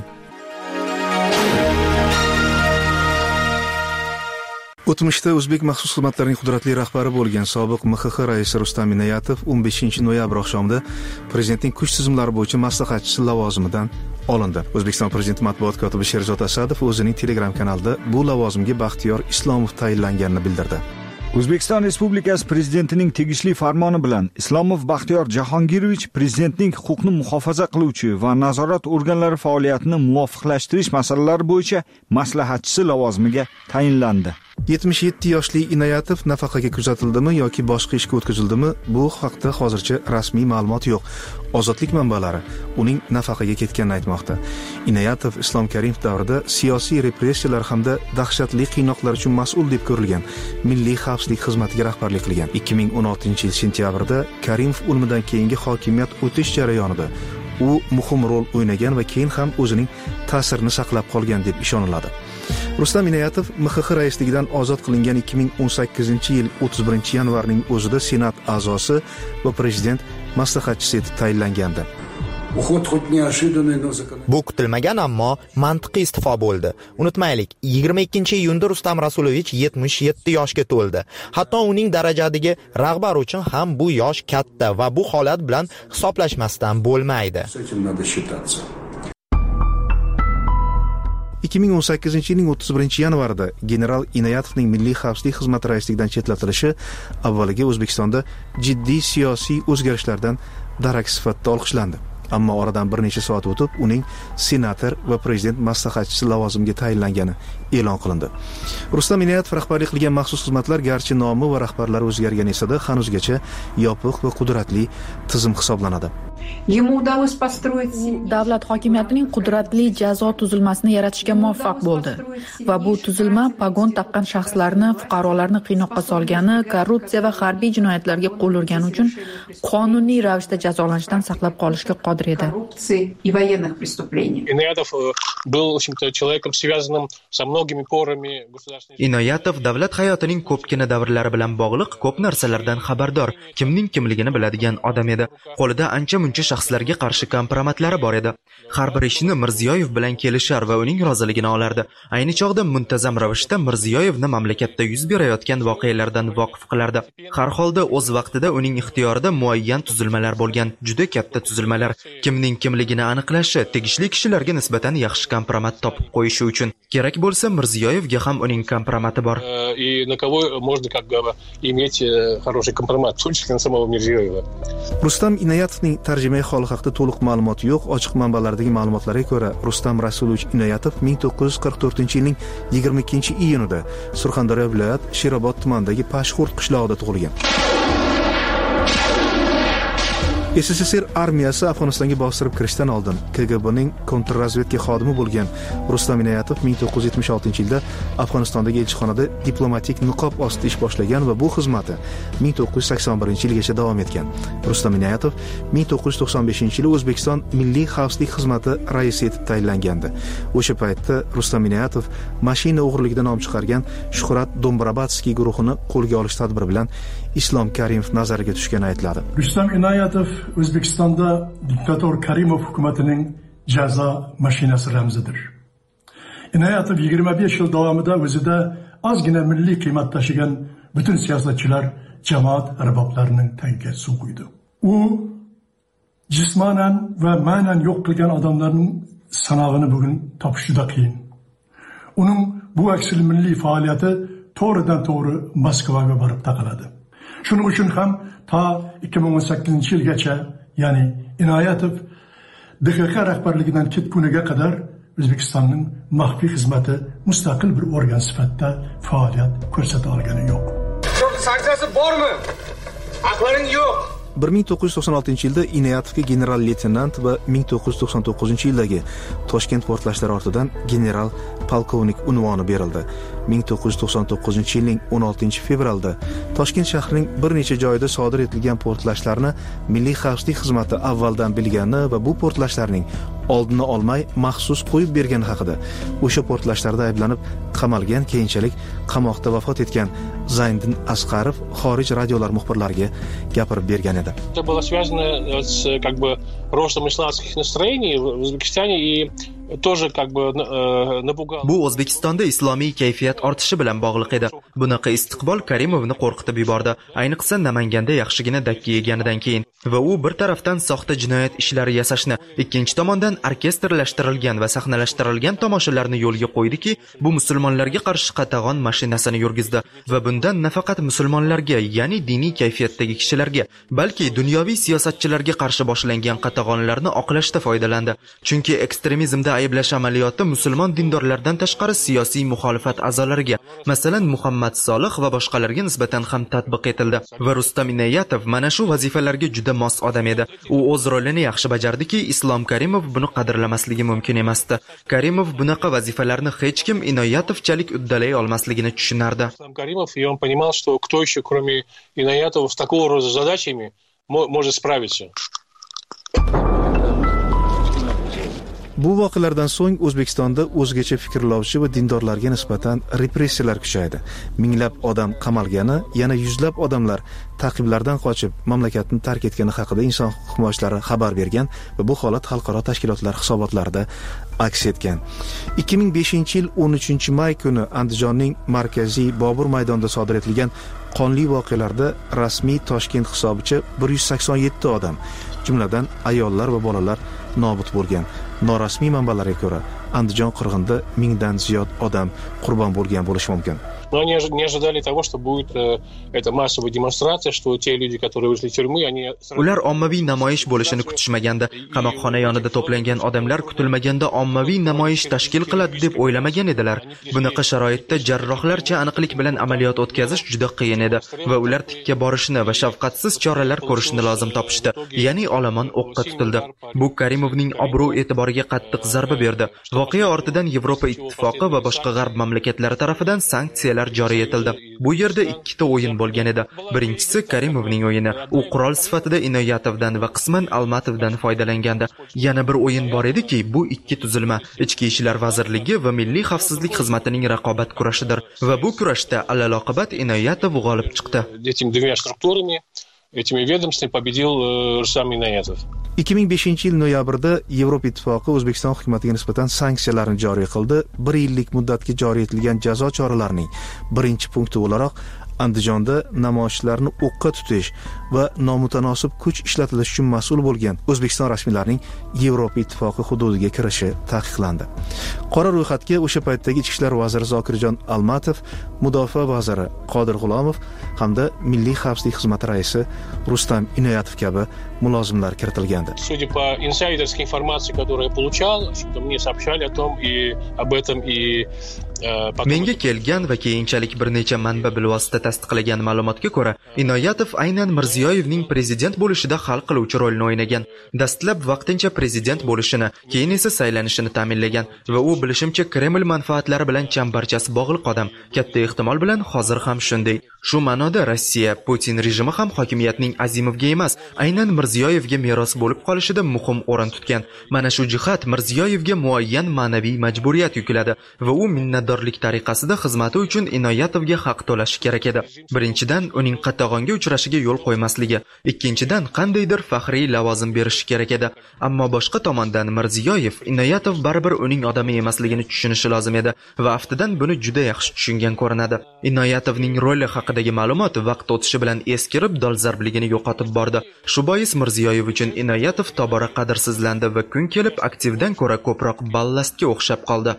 O'tmishda o'zbek maxsus xizmatlarining qudratli rahbari bo'lgan sobiq M X X raisi Rustam Inoyatov o'n beshinchi noyabr oqshomida prezidentning kuch tizimlari bo'yicha maslahatchisi lavozimidan olindi. O'zbekiston Prezidenti matbuot kotibi Sherzod Asadov o'zining Telegram kanalida bu lavozimga Baxtiyor Islomov tayinlanganini bildirdi. O'zbekiston Respublikasi Prezidentining tegishli farmoni bilan Islomov Baxtiyor Jahongirovich prezidentning huquqni muhofaza qiluvchi va nazorat organlari faoliyatini muvofiqlashtirish masalalari bo'yicha maslahatchisi lavozimiga tayinlandi. yetmish yetti yoshli Inoyatov nafaqaga kuzatildimi yoki boshqa ishga o'tkazildimi, bu haqda hozircha rasmiy ma'lumot yo'q. Ozodlik manbalari uning nafaqaga ketganini aytmoqda. Inoyatov Islom Karimov davrida siyosiy repressiyalar hamda dahshatli qiynoqlar uchun mas'ul deb ko'rilgan Milliy xavfsizlik xizmatiga rahbarlik qilgan. ikki ming o'n oltinchi yil sentyabrda Karimov o'limidan keyingi hokimiyat o'tish jarayonida u muhim rol o'ynagan va keyin ham o'zining ta'sirini saqlab qolgan deb ishoniladi. Rustam Inoyatov M X X raisligidan ozod qilingan ikki ming o'n sakkizinchi yil o'ttiz birinchi yanvarning o'zida Senat a'zosi va prezident maslahatchisi etib tayinlangandi. Bu kutilmagan, ammo mantiqiy isti'fo bo'ldi. Unutmaylik, yigirma ikkinchi iyunda Rustam Rasulovich yetmish yetti yoshga to'ldi. Hatto uning darajadagi rahbar uchun ham bu yosh katta va bu holat bilan hisoblashmasdan bo'lmaydi. ikki ming o'n sakkizinchi yilning o'ttiz birinchi yanvarida general Inoyatovning Milliy xavfsizlik xizmati raisligidan chetlatilishi avvaliga O'zbekistonda jiddiy siyosiy o'zgarishlardan darak sifatida olqishlandi. Ammo oradan bir necha soat o'tib uning senator va prezident maslahatchisi lavozimiga tayinlangani e'lon qilindi. Rustam Inoyatov rahbarlik qilgan maxsus xizmatlar garchi nomi va rahbarlari o'zgargan esa-da, hanuzgacha yopiq va qudratli tizim hisoblanadi. Davlat hokimiyatining qudratli jazo tuzilmasini yaratishga muvaffaq bo'ldi va bu tuzilma pagon taqqan shaxslarni, fuqarolarni qiynoqqa solgani, korrupsiya va harbiy jinoyatlarga qo'l urgani uchun qonuniy ravishda jazolanishdan saqlab qolishga qodir edi. Inoyatov был, в общем-то, человеком, связанным со многими порами государственной. Inoyatov davlat hayotining ko'pgina davrlari bilan bog'liq ko'p narsalardan xabardor, kimning kimligini biladigan odam edi. Qo'lida ancha-muncha shaxslarga qarshi kompromatlari bor edi. Har bir ishini Mirziyoyev bilan kelishar va uning roziligini olardi. Ayni chog'da muntazam ravishda Mirziyoyevni mamlakatda yuz berayotgan voqealardan voqif qilardi. Har holda o'z vaqtida uning ixtiyorida muayyan tuzilmalar bo'lgan, juda katta tuzilmalar. Kimning kimligini aniqlashi, tegishli kishilarga nisbatan yaxshi kompromat topib qo'yishi uchun. Kerak bo'lsa, Mirziyoyevga ham uning kompromati bor. И на кого можно как бы иметь хороший компромат, в том числе на самого Mirziyoyeva. Rustam Inoyatovning tarjimai holi haqida to'liq ma'lumot yo'q. Ochiq manbalardagi ma'lumotlarga ko'ra, Rustam Rasulovich Inoyatov ming to'qqiz yuz qirq to'rtinchi yilning yigirma ikkinchi iyunida Surxondaryo viloyat Sherobod tumanidagi Pashxurt qishlog'ida tug'ilgan. S S S R armiyasi Afg'onistonga bostirib kirishdan oldin K G Bning kontrrazvedka xodimi bo'lgan Rustam Inoyatov ming to'qqiz yuz yetmish oltinchi yilda Afg'onistondagi elchixonada diplomatik niqob ostida ish boshlagan va bu xizmati ming to'qqiz yuz sakson birinchi yilgacha davom etgan. Rustam Inoyatov ming to'qqiz yuz to'qson beshinchi yili O'zbekiston Milliy xavfsizlik xizmati raisi etib tayinlangandi. O'sha paytda Rustam Inoyatov mashina o'g'irligidan nom chiqargan Shuhrat Dombrabatskiy guruhini qo'lga olish tadbiri bilan Islom Karimov nazariga tushgani aytiladi. Rustam Inoyatov O'zbekistonda diktator Karimov hukumatining jazo mashinasi ramzidir. Inoyatov yigirma besh yil davomida o'zida ozgina milliy qiymat tashigan butun siyosatchilar, jamoat arboblarining tagiga suv quydi. U jismonan va ma'nan yo'q qilgan odamlarning sanog'ini bugun topish juda qiyin. Uning bu aksil milliy faoliyati to'g'ridan to'g'ri Moskvaga borib taqaladi. Shuning uchun ham ta ikki ming o'n sakkizinchi yilgacha, ya'ni Inoyatov D X Q rahbarligidan ketguniga qadar O'zbekistonning maxfiy xizmati mustaqil bir organ sifatida faoliyat ko'rsata olgani yo'q. Sanksiyasi bormi? Haqlaring yo'q. bir ming to'qqiz yuz to'qson oltinchi yilda Inoyatovga general leytenant va ming to'qqiz yuz to'qson to'qqizinchi yildagi Toshkent portlashlari ortidan general polkovnik unvoni berildi. ming to'qqiz yuz to'qson to'qqizinchi yilning o'n oltinchi fevralda Toshkent shahrining bir necha joyida sodir etilgan portlashlarni Milliy xavfsizlik xizmati avvaldan bilgani va bu portlashlarning oldini olmay maxsus qo'yib bergani haqida o'sha portlashlarda ayblanib qamalgan, keyinchalik qamoqda vafot etgan Zayniddin Asqarov xorij radiolar muxbirlariga gapirib bergan edi. Это было связано с как бы ростом исламских настроений в Узбекистане и тоже как бы напугало. Bu O'zbekistonda islomiy kayfiyat ortishi bilan bog'liq edi. Bunaqa istiqbol Karimovni qo'rqitib yubordi. Ayniqsa Namanganda yaxshigina dakki yeganidan keyin. Va u bir tarafdan soxta jinoyat ishlari yasashni, ikkinchi tomondan orkestrlashtirilgan va sahnalashtirilgan tomoshalarni yo'lga qo'ydiki, bu musulmonlarga qarshi qatag'on mashinasini yurgizdi va bundan nafaqat musulmonlarga, ya'ni diniy kayfiyatdagi kishilarga, balki dunyoviy siyosatchilarga qarshi boshlangan qatag'onlarni oqlashda foydalandi. Chunki ekstremizmda ayblash amaliyoti musulmon dindorlardan tashqari siyosiy muxolifat a'zolariga, masalan Muhammad Solih va boshqalarga nisbatan ham tatbiq etildi. Va Rustam Inoyatov mana shu vazifalarga juda mos odam edi. U o'z rolini yaxshi bajardiki, Islom Karimov buni qadrlamasligi mumkin emasdi. Karimov bunaqa vazifalarni hech kim Inoyatovchalik uddalay olmasligini tushunardi. Islom Karimov, и он понимал, что кто еще кроме Inoyatova с такого рода задачами может справиться. Bu voqealardan so'ng O'zbekistonda o'zgacha fikrlovchi va dindorlarga nisbatan repressiyalar kuchaydi. Minglab odam qamalgani, yana yuzlab odamlar ta'qiblardan qochib mamlakatni tark etgani haqida inson huquq himoyachilari xabar bergan va bu holat xalqaro tashkilotlar hisobotlarida aks etgan. ikki ming beshinchi yil o'n uchinchi may kuni Andijonning markaziy Bobur maydonida sodir etilgan qonli voqealarda rasmiy Toshkent hisobicha bir yuz sakson yetti odam, jumladan ayollar va bolalar nobud bo'lgan. Norasmiy manbalarga ko'ra, Andijon qirg'inida mingdan ziyod odam qurbon bo'lgan bo'lishi mumkin. Но они не ожидали того, что будет э, эта массовая демонстрация, что те люди, которые вышли из тюрьмы, они... Ular ommaviy namoyish bo'lishini kutishmaganda, qamoqxona yonida to'plangan odamlar kutilmaganda ommaviy namoyish tashkil qiladi deb o'ylamagan edilar. Bunaqa sharoitda jarrohlarcha aniqlik bilan amaliyot o'tkazish juda qiyin edi va ular tikka borishni va shafqatsiz choralar ko'rishni lozim topishdi. Ya'ni olomon o'qqa tutildi. Bu Karimovning obro' e'tiboriga qattiq zarba berdi. Voqea ortidan Yevropa ittifoqi va boshqa g'arb mamlakatlari tomonidan sanksiyalar joriy etildi. Bu yerda ikkita o'yin bo'lgan edi. Birinchisi Karimovning o'yini. U qurol sifatida Inoyatovdan va qisman Almatovdan foydalangandi. Yana bir o'yin bor ediki, bu ikki tuzilma Ichki ishlar vazirligi va Milliy xavfsizlik xizmatining raqobat kurashidir va bu kurashda alaloqibat Inoyatov g'olib chiqdi. Этими двумя структурами, этими ведомствами победил Рустам Inoyatov. ikki ming beshinchi yil noyabrda Yevropa ittifoqi O'zbekiston hukumatiga nisbatan sanksiyalarni joriy qildi. bir yillik muddatga joriy etilgan jazo choralarining birinchi punkti o'laroq Andijonda namoyishlarni o'qqa tutish va nomutanosib kuch ishlatilishi uchun mas'ul bo'lgan O'zbekiston rasmiylarining Yevropa ittifoqi hududiga kirishi taqiqlandi. Qora ro'yxatga o'sha paytdagi Ichki ishlar vaziri Zokirjon Almatov, Mudofaa vaziri Qodir G'ulomov hamda Milliy xavfsizlik xizmati raisi Rustam Inoyatov kabi mulozimlar kiritilgandi. Судя по инсайдерской информации, которую я получал, что мне сообщали о том и об этом и Menga kelgan va keyinchalik bir necha manba bilvosita tasdiqlagan ma'lumotga ko'ra, Inoyatov aynan Mirziyoyevning prezident bo'lishida hal qiluvchi rolni o'ynagan. Dastlab vaqtincha prezident bo'lishini, keyin esa saylanishini ta'minlagan va u bilishimcha Kreml manfaatlari bilan chambarchasi bog'liq odam. Katta ehtimol bilan hozir ham shunday. Shu ma'noda Rossiya Putin rejimi ham hokimiyatning Azimovga emas, aynan Mirziyoyevga meros bo'lib qolishida muhim o'rin tutgan. Mana shu jihat Mirziyoyevga muayyan ma'naviy majburiyat yukladi va u minnatdorlik tariqasida xizmati uchun Inoyatovga haq to'lashi kerak edi. Birinchidan, uning qatag'onga uchrashiga yo'l qo'ymasligi, ikkinchidan, qandaydir faxriy lavozim berishi kerak edi. Ammo boshqa tomondan Mirziyoyev Inoyatov baribir uning odami emasligini tushunishi lozim edi va aftidan buni juda yaxshi tushungan ko'rinadi. Inoyatovning roli haqidagi ma'lumot vaqt o'tishi bilan eskirib, dolzarbligini yo'qotib bordi. Shu bois Mirziyoyev uchun Inoyatov tobora qadrsizlandi va kun kelib aktivdan ko'ra ko'proq ballastga o'xshab qoldi.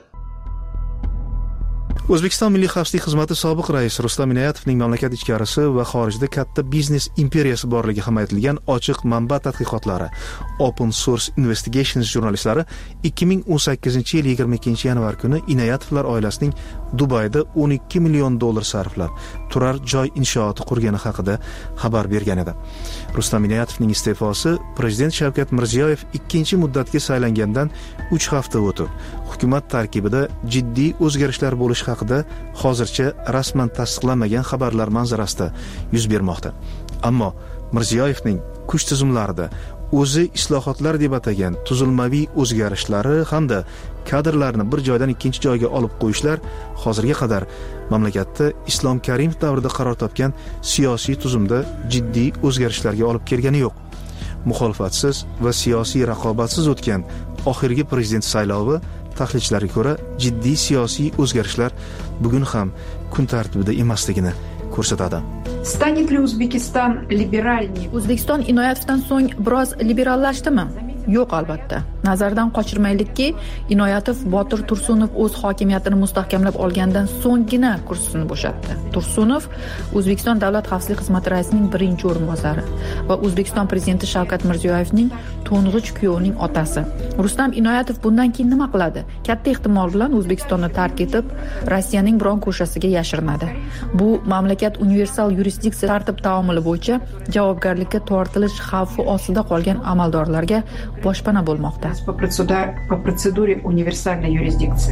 O'zbekiston Milliy xavfsizlik xizmati sobiq raisi Rustam Inoyatovning mamlakat ichkarisi va xorijda katta biznes imperiyasi borligi ham aytilgan ochiq manba tadqiqotlari Open Source Investigations jurnalistlari ikki ming o'n sakkizinchi yil yigirma ikkinchi yanvar kuni Inoyatovlar oilasining Dubayda o'n ikki million dollar sarflab turar joy inshooti qurgani haqida xabar bergan edi. Rustam Inoyatovning iste'fosi prezident Shavkat Mirziyoyev ikkinchi muddatga saylangandan uch hafta o'tib, hukumat tarkibida jiddiy o'zgarishlar bo'lishi haqida hozircha rasman tasdiqlanmagan xabarlar manzarasida yuz bermoqda. Ammo Mirziyoyevning kuch tizimlarida o'zi islohotlar deb atagan tuzilmaviy o'zgarishlari hamda kadrlarni bir joydan ikkinchi joyga olib qo'yishlar hozirga qadar mamlakatda Islom Karimov davrida qaror topgan siyosiy tuzumda jiddiy o'zgarishlarga olib kelgani yo'q. Muxolifatsiz va siyosiy raqobatsiz o'tgan oxirgi prezident saylovi tahlilchilarga ko'ra jiddiy siyosiy o'zgarishlar bugun ham kun tartibida emasligini ko'rsatadi. Станет ли Узбекистан либеральнее? O'zbekiston Inoyatovdan so'ng biroz liberallashdimi? Yo'q, albatta. Nazardan qochirmaylikki, Inoyatov Botir Tursunov o'z hokimiyatini mustahkamlab olgandan so'nggina kursini bo'shatdi. Tursunov O'zbekiston Davlat xavfsizlik xizmati raisining birinchi o'rinbosari va O'zbekiston prezidenti Shavkat Mirziyoyevning to'ng'ich kuyovining otasi. Rustam Inoyatov bundan keyin nima qiladi? Katta ehtimol bilan O'zbekistonni tark etib, Rossiyaning biron ko'chasiga yashirinadi. Bu mamlakat universal yurisdiksiya tartib taomili bo'yicha javobgarlikka tortilish xavfi ostida qolgan amaldorlarga boshpana bo'lmoqda. По процедуре универсальной юрисдикции.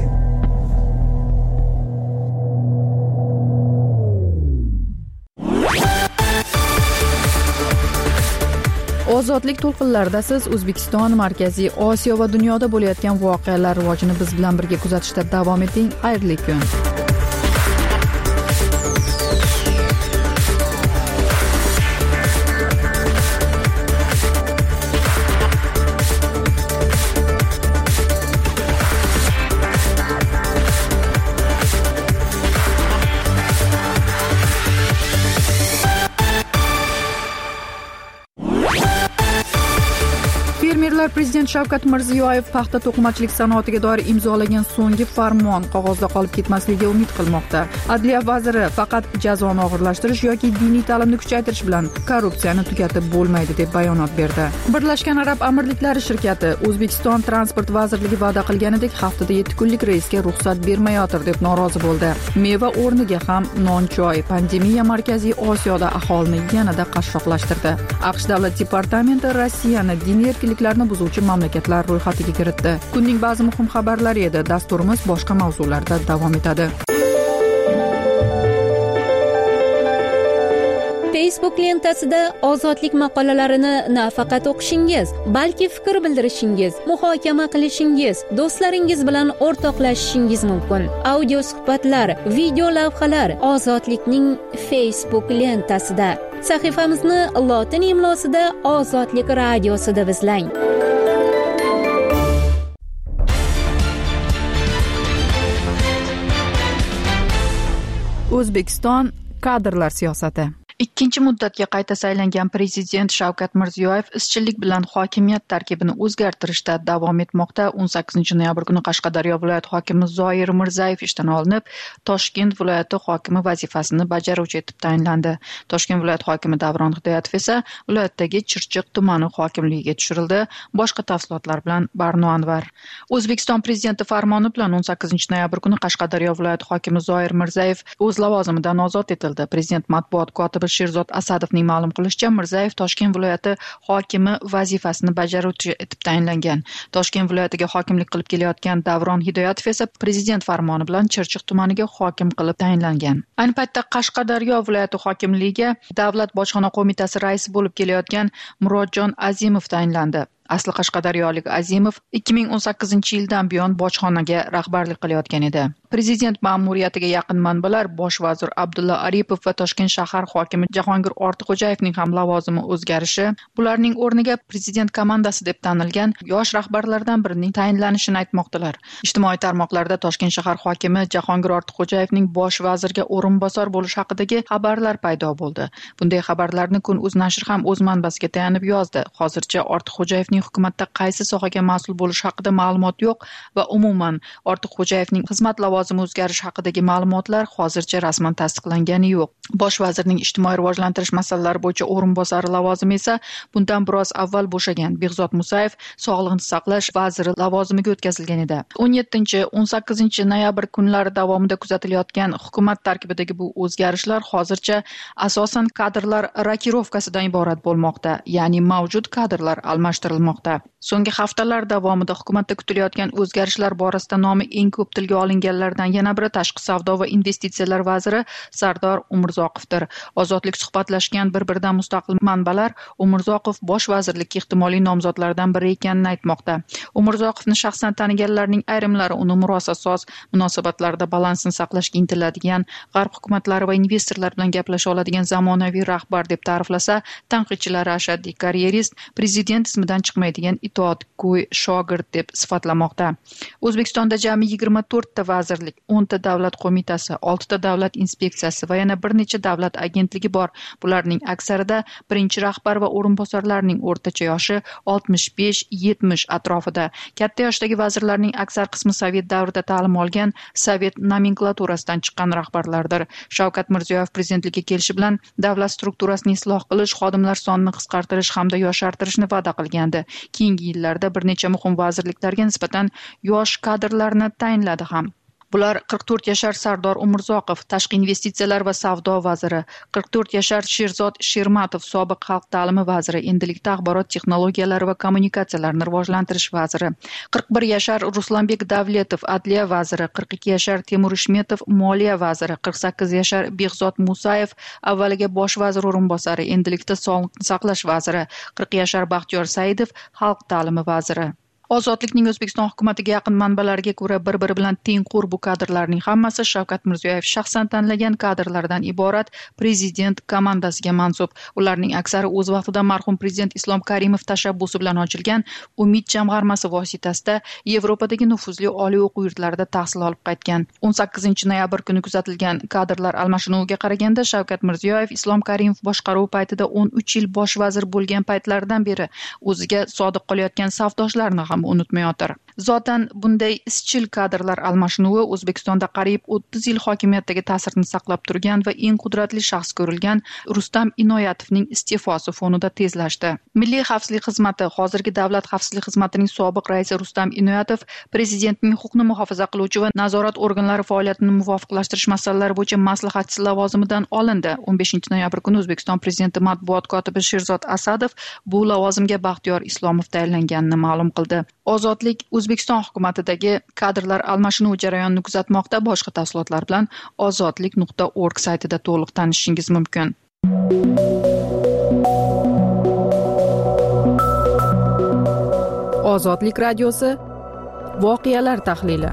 Ozodlik to'lqinlarida siz O'zbekiston, Markaziy Osiyo va dunyoda bo'layotgan voqealar rivojini biz bilan birga kuzatishda davom eting. Xayrli kun. Fermerlar Prezident Shavkat Mirziyoyev paxta to'qimachilik sanoatiga doir imzolagan so'nggi farmon qog'ozda qolib ketmasligiga umid qilmoqda. Adliya vaziri faqat jazoni og'irlashtirish yoki diniy ta'limni kuchaytirish bilan korrupsiyani tugatib bo'lmaydi deb bayonot berdi. Birlashgan Arab Amirliklari shirkati O'zbekiston transport vazirligi va'da qilganidek haftada yetti kunlik reysga ruxsat bermayotir deb norozi bo'ldi. Meva o'rniga ham non-choy pandemiya Markaziy Osiyoda aholini yanada qashshoqlashtirdi. AQSh davlat departamenti Rossiyani diniy erkinliklarni buzuvchi mamlakatlar ro'yxatiga kiritdi. Kunning ba'zi muhim xabarlari edi. Dasturimiz boshqa mavzularda davom etadi. Facebook lentasida ozodlik maqolalarini nafaqat o'qishingiz, balki fikr bildirishingiz, muhokama qilishingiz, do'stlaringiz bilan o'rtoqlashishingiz mumkin. Audio suhbatlar, video lavhalar Ozodlikning Facebook lentasida. Sahifamizni lotin imlosida Ozodlik radiosida izlang. O'zbekiston kadrlar siyosati. Ikkinchi muddatga qayta saylangan prezident Shavkat Mirziyoyev izchillik bilan hokimiyat tarkibini o'zgartirishda davom etmoqda. o'n sakkizinchi noyabr kuni Qashqadaryo viloyati hokimi Zoir Mirzayev ishdan olinib, Toshkent viloyati hokimi vazifasini bajaruvchi etib tayinlandi. Toshkent viloyati hokimi Davron Hidoyatov esa viloyatdagi Chirchiq tumani hokimligiga tushirildi. Boshqa tafsilotlar bilan Barno Anvar. O'zbekiston prezidenti farmoni bilan o'n sakkizinchi noyabr kuni Qashqadaryo viloyati hokimi Zoir Mirzayev o'z lavozimidan ozod etildi. Prezident matbuot kotibi Sherzod Asadovning ma'lum qilishicha, Mirzayev Toshkent viloyati hokimi vazifasini bajaruvchi etib tayinlangan. Toshkent viloyatiga hokimlik qilib kelayotgan Davron Hidoyatov esa prezident farmoni bilan Chirchiq tumaniga hokim qilib tayinlangan. Ayni paytda Qashqadaryo viloyati hokimligiga Davlat bojxona qo'mitasi raisi bo'lib kelayotgan Murodjon Azimov tayinlandi. Asli qashqadaryolik Azimov ikki ming o'n sakkizinchi yildan buyon bojxonaga rahbarlik qilayotgan edi. Prezident ma'muriyatiga yaqin manbalar bosh vazir Abdulla Aripov va Toshkent shahar hokimi Jahongir Ortiqxo'jayevning ham lavozimi o'zgarishi, bularning o'rniga prezident komandasi deb tanilgan yosh rahbarlardan birining tayinlanishini aytmoqdalar. Ijtimoiy tarmoqlarda Toshkent shahar hokimi Jahongir Ortiqxo'jayevning bosh vazirga o'rinbosar bo'lish haqidagi xabarlar paydo bo'ldi. Bunday xabarlarni Kun.uz nashri ham o'z manbasiga tayanib yozdi. Hozircha Ortiqxo'jayevning hukumatda qaysi sohaga mas'ul bo'lishi haqida ma'lumot yo'q va umuman Ortiqxo'jayevning xizmat lavozimi o'zgarishi haqidagi ma'lumotlar hozircha rasman tasdiqlangani yo'q. Bosh vazirning ijtimoiy rivojlantirish masalalari bo'yicha o'rinbosari lavozimi esa bundan biroz avval bo'shagan. Behzod Musayev sog'liqni saqlash vaziri lavozimiga o'tkazilgan edi. o'n yettinchi o'n sakkizinchi noyabr kunlari davomida kuzatilayotgan hukumat tarkibidagi bu o'zgarishlar hozircha asosan kadrlar rokirovkasidan iborat bo'lmoqda, ya'ni mavjud kadrlar almashtirilmoqda. So'nggi haftalar davomida hukumatda kutilayotgan o'zgarishlar borasida nomi eng ko'p tilga olinganlardan yana biri tashqi savdo va investitsiyalar vaziri Sardor Umurzoqovdir. Ozodlik suhbatlashgan bir-biridan mustaqil manbalar Umurzoqov bosh vazirlikka ehtimoliy nomzodlardan biri ekanini aytmoqda. Umurzoqovni shaxsan taniganlarning ayrimlari uni murosasoz munosabatlarda balansni saqlashga intiladigan, g'arb hukumatlari va investorlar bilan gaplasha oladigan zamonaviy rahbar deb ta'riflasa, tanqidchilari ashaddiy karyerist, prezident ismidan chiqmaydigan itoatgo'y shogird deb sifatlamoqda. O'zbekistonda jami yigirma to'rtta vazirlik, o'nta davlat qo'mitasi, oltita davlat inspeksiyasi va yana bir necha davlat agentligi bor. Bularning aksarida birinchi rahbar va o'rinbosarlarning o'rtacha yoshi oltmish besh yetmish atrofida. Katta yoshdagi vazirlarning aksar qismi Sovet davrida ta'lim olgan, Sovet nomenklaturasidan chiqqan rahbarlardir. Shavkat Mirziyoyev prezidentlikka kelishi bilan davlat strukturasini isloh qilish, xodimlar sonini qisqartirish hamda yoshartirishni va'da qilgandi. Keyingi yillarda bir necha muhim vazirliklarga nisbatan yosh kadrlarni tayinladi ham. Bular qirq to'rt yashar Sardor Umurzoqov, tashqi investitsiyalar va savdo vaziri, qirq to'rt yashar Sherzod Shermatov, sobiq xalq ta'limi vaziri, endilikda axborot texnologiyalari va kommunikatsiyalarni rivojlantirish vaziri, qirq bir yashar Ruslanbek Davletov, adliya vaziri, qirq ikki yashar Temur Ishmetov, moliya vaziri, qirq sakkiz yashar Behzod Musayev, avvaliga bosh vazir o'rinbosari, endilikda sog'liqni saqlash vaziri, qirq yashar Baxtiyor Saidov, xalq ta'limi vaziri. Ozodlikning O'zbekiston hukumatiga yaqin manbalariga ko'ra bir-biri bilan tengqur bu kadrlarning hammasi Shavkat Mirziyoyev shaxsan tanlagan kadrlardan iborat prezident komandasiga mansub. Ularning aksari o'z vaqtida marhum prezident Islom Karimov tashabbusi bilan ochilgan Umid jamg'armasi vositasida Yevropadagi nufuzli oliy o'quv yurtlarida tahsil olib qaytgan. o'n sakkizinchi noyabr kuni kuzatilgan kadrlar almashinuviga qaraganda Shavkat Mirziyoyev Islom Karimov boshqaruvi paytida o'n uch yil bosh vazir bo'lgan paytlaridan beri o'ziga sodiq qolayotgan safdoshlarni ham unutmayotir. Zotan bunday izchil kadrlar almashinuvi O'zbekistonda qariyb o'ttiz yil hokimiyatdagi ta'sirini saqlab turgan va eng qudratli shaxs ko'rilgan Rustam Inoyatovning iste'fosi fonida tezlashdi. Milliy xavfsizlik xizmati, hozirgi Davlat xavfsizlik xizmatining sobiq raisi Rustam Inoyatov prezidentning huquqni muhofaza qiluvchi va nazorat organlari faoliyatini muvofiqlashtirish masalalari bo'yicha maslahatchisi lavozimidan olindi. o'n beshinchi noyabr kuni O'zbekiston prezidenti matbuot kotibi Sherzod Asadov bu lavozimga Baxtiyor Islomov tayinlanganini ma'lum qildi. Ozodlik O'zbekiston hukumatidagi kadrlar almashinuvi jarayonini kuzatmoqda. Boshqa tafsilotlar bilan ozodlik nuqta org saytida to'liq tanishishingiz mumkin. Ozodlik radiosi voqealar tahlili.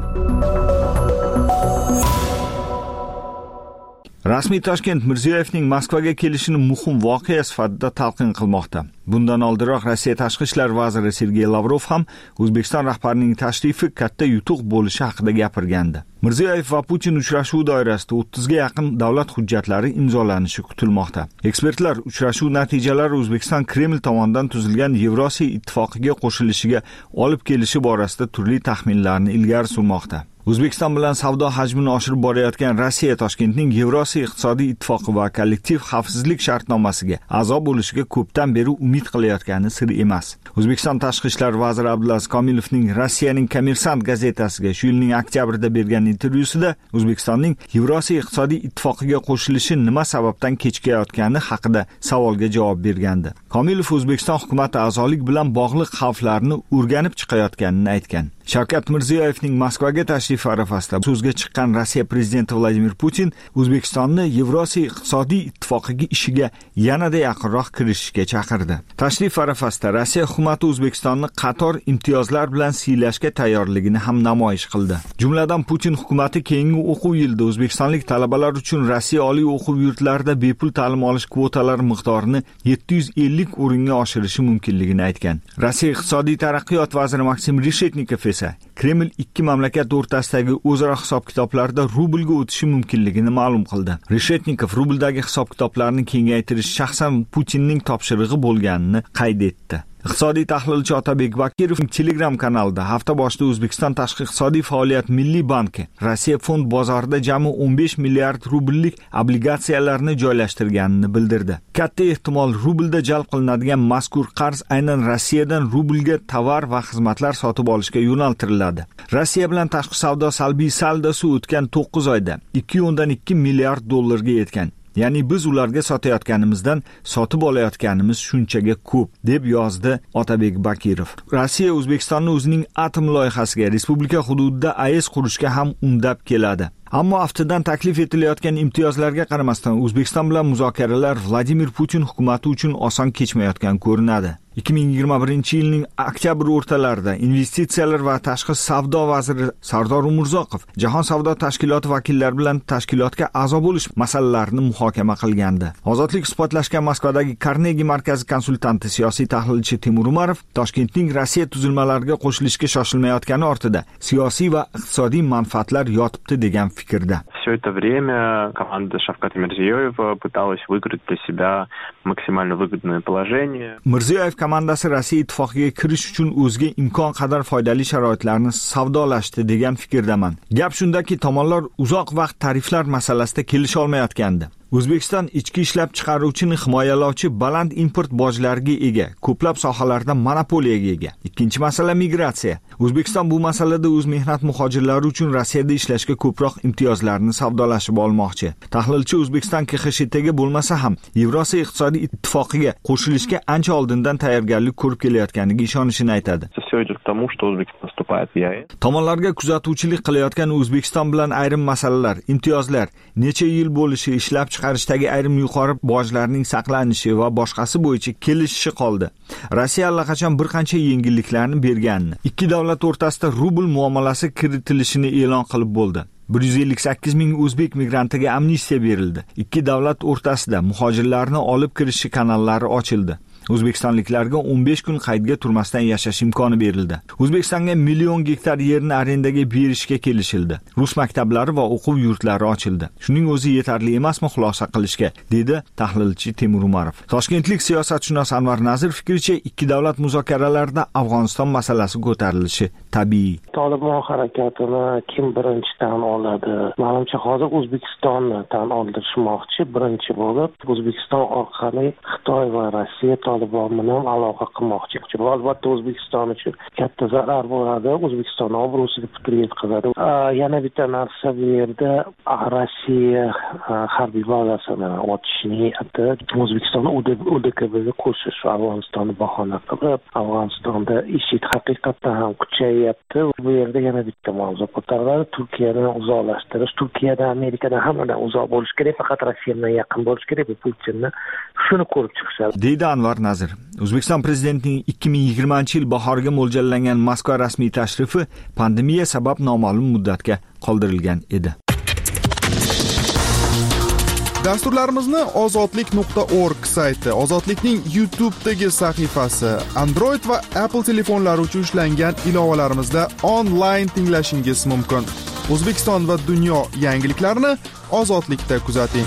Rasmiy Toshkent Mirziyoyevning Moskvaga kelishini muhim voqea sifatida talqin qilmoqda. Bundan oldinroq Rossiya tashqi ishlar vaziri Sergey Lavrov ham O'zbekiston rahbarining tashrifi katta yutuq bo'lishi haqida gapirgandi. Mirziyoyev va Putin uchrashuvi doirasida o'ttizga yaqin davlat hujjatlari imzolanishi kutilmoqda. Ekspertlar uchrashuv natijalari O'zbekiston Kreml tomonidan tuzilgan Yevrosiyo ittifoqiga qo'shilishiga olib kelishi borasida turli taxminlarni ilgari surmoqda. O'zbekiston bilan savdo hajmini oshirib borayotgan Rossiya Toshkentning Yevrosiyo iqtisodiy ittifoqi va kollektiv xavfsizlik shartnomasiga a'zo bo'lishiga ko'pdan beri umid qilayotgani sir emas. O'zbekiston tashqi ishlar vaziri Abdulaziz Komilovning Rossiyaning Kommersant gazetasiga shu yilning oktyabrida bergan intervyusida O'zbekistonning Yevrosiyo iqtisodiy ittifoqiga qo'shilishi nima sababdan kechikayotgani haqida savolga javob bergandi. Komilov O'zbekiston hukumati a'zolik bilan bog'liq xavflarni o'rganib chiqayotganini aytgan. Shavkat Mirziyoyevning Moskvaga tashrifi arafasida so'zga chiqqan Rossiya prezidenti Vladimir Putin O'zbekistonni Yevrosiyo iqtisodiy ittifoqiga ishiga yanada yaqinroq kirishishga chaqirdi. Tashrif arafasida Rossiya hukumati O'zbekistonni qator imtiyozlar bilan siylashga tayyorligini ham namoyish qildi. Jumladan Putin hukumati keyingi o'quv yilida o'zbekistonlik talabalar uchun Rossiya oliy o'quv yurtlarida bepul ta'lim olish kvotalari miqdorini yetti yuz ellik o'ringa oshirishi mumkinligini aytgan. Rossiya iqtisodiy taraqqiyot vaziri Maksim Reshetnikov esa Kreml ikki mamlakat o'rtasidagi o'zaro hisob-kitoblarda rublga o'tishi mumkinligini ma'lum qildi. Reshetnikov rubldagi hisob-kitoblarni kengaytirish shaxsan Putinning topshirig'i bo'lganini qayd etdi. Iqtisodiy tahlilchi Otabek Bakirovning Telegram kanalida hafta boshida O'zbekiston tashqi iqtisodiy faoliyat milliy banki Rossiya fond bozorida jami o'n besh milliard rubllik obligatsiyalarni joylashtirganini bildirdi. Katta ehtimol rublda jalb qilinadigan mazkur qarz aynan Rossiyadan rublga tovar va xizmatlar sotib olishga yo'naltiriladi. Rossiya bilan tashqi savdo salbiy saldosi o'tgan to'qqiz oyda ikki o'ndan ikki milliard dollarga yetgan. Ya'ni biz ularga sotayotganimizdan sotib olayotganimiz shunchaga ko'p, deb yozdi Otabek Bakirov. Rossiya O'zbekistonni o'zining atom loyihasiga respublika hududida A E S qurishga ham undab keladi. Ammo aftidan taklif etilayotgan imtiyozlarga qaramasdan O'zbekiston bilan muzokaralar Vladimir Putin hukumati uchun oson kechmayotgan ko'rinadi. ikki ming yigirma birinchi yilning oktyabr o'rtalarida investitsiyalar va tashqi savdo vaziri Sardor Umurzoqov Jahon savdo tashkiloti vakillari bilan tashkilotga a'zo bo'lish masalalarini muhokama qilgandi. Ozodlik isbotlashgan Moskvadagi Carnegie markazi konsultanti siyosiy tahlilchi Temur Umarov Toshkentning Rossiya tuzilmalariga qo'shilishga shoshilmayotgani ortida siyosiy va iqtisodiy manfaatlar yotibdi degan fikrda. Все это время команда Шавката Мирзиёева пыталась выиграть для себя максимально выгодное положение. Mirziyoyev komandasi Rossiya ittifoqiga kirish uchun o'ziga imkon qadar foydali sharoitlarni savdolashdi degan fikrdaman. Gap shundaki, tomonlar uzoq vaqt tariflar masalasida kelisha olmayotgandi. O'zbekiston ichki ishlab chiqaruvchini himoyalovchi baland import bojlariga ega, ko'plab sohalarda monopoliyaga ega. Ikkinchi masala migratsiya. O'zbekiston bu masalada o'z mehnat muhojirlari uchun Rossiyada ishlashga ko'proq imtiyozlarni savdolashib olmoqchi. Tahlilchi O'zbekiston K X S T ga bo'lmasa ham Yevrosiyo iqtisodiy ittifoqiga qo'shilishga ancha oldindan tayyorgarlik ko'rib kelayotganiga ishonishini aytadi. Tomonlarga kuzatuvchilik qilayotgan O'zbekiston bilan ayrim masalalar, imtiyozlar, necha yil bo'lishi, ishlab chiqarishdagi ayrim yuqori bojlarning saqlanishi va boshqasi bo'yicha kelishishi qoldi. Rossiya allaqachon bir qancha yengilliklarni berganini, ikki davlat o'rtasida rubl muomalasi kiritilishini e'lon qilib bo'ldi. bir yuz ellik sakkiz ming o'zbek migrantiga amnistiya berildi. Ikki davlat o'rtasida muhojirlarni olib kirish kanallari ochildi. O'zbekistonliklarga o'n besh kun qaydga turmasdan yashash imkoni berildi. O'zbekistonga million gektar yerni arendaga berishga kelishildi. Rus maktablari va o'quv yurtlari ochildi. Shuning o'zi yetarli emasmi xulosa qilishga, dedi tahlilchi Temur Umarov. Toshkentlik siyosatshunos Anvar Nazir fikricha, ikki davlat muzokaralarida Afg'oniston masalasi ko'tarilishi tabiiy. Tolibon harakatini kim birinchi tan oladi? Menimcha hozir O'zbekistonni tan oldirishmoqchi birinchi bo'lib, O'zbekiston orqali Xitoy va Rossiya Tolibon bilan aloqa qilmoqchi. Bu albatta O'zbekiston uchun katta zarar bo'ladi, O'zbekiston obro'siga putur yetkazadi. Yana bitta narsa bu yerda Rossiya harbiy bazasini ochish niyati, O'zbekiston O D K Bga qo'shish Afg'onistonni bahona qilib, Afg'onistonda IShID haqiqatdan ham kuchayapti. Bu yerda yana bitta mavzu ko'tariladi. Turkiyani uzoqlashtirish, Turkiyada, Amerikada hammadan uzoq bo'lish kerak, faqat Rossiya bilan yaqin bo'lish kerak. Bu Putinni shuni ko'rib chiqishadi. Deydi Anvar Nazir. O'zbekiston prezidentining ikki ming yigirmanchi yil bahoriga mo'ljallangan Moskva rasmiy tashrifi pandemiya sabab noma'lum muddatga qoldirilgan edi. Dasturlarimizni ozodlik nuqta org sayti, Ozodlikning YouTube'dagi sahifasi, Android va Apple telefonlari uchun ishlangan ilovalarimizda onlayn tinglashingiz mumkin. O'zbekiston va dunyo yangiliklarini Ozodlikda kuzating.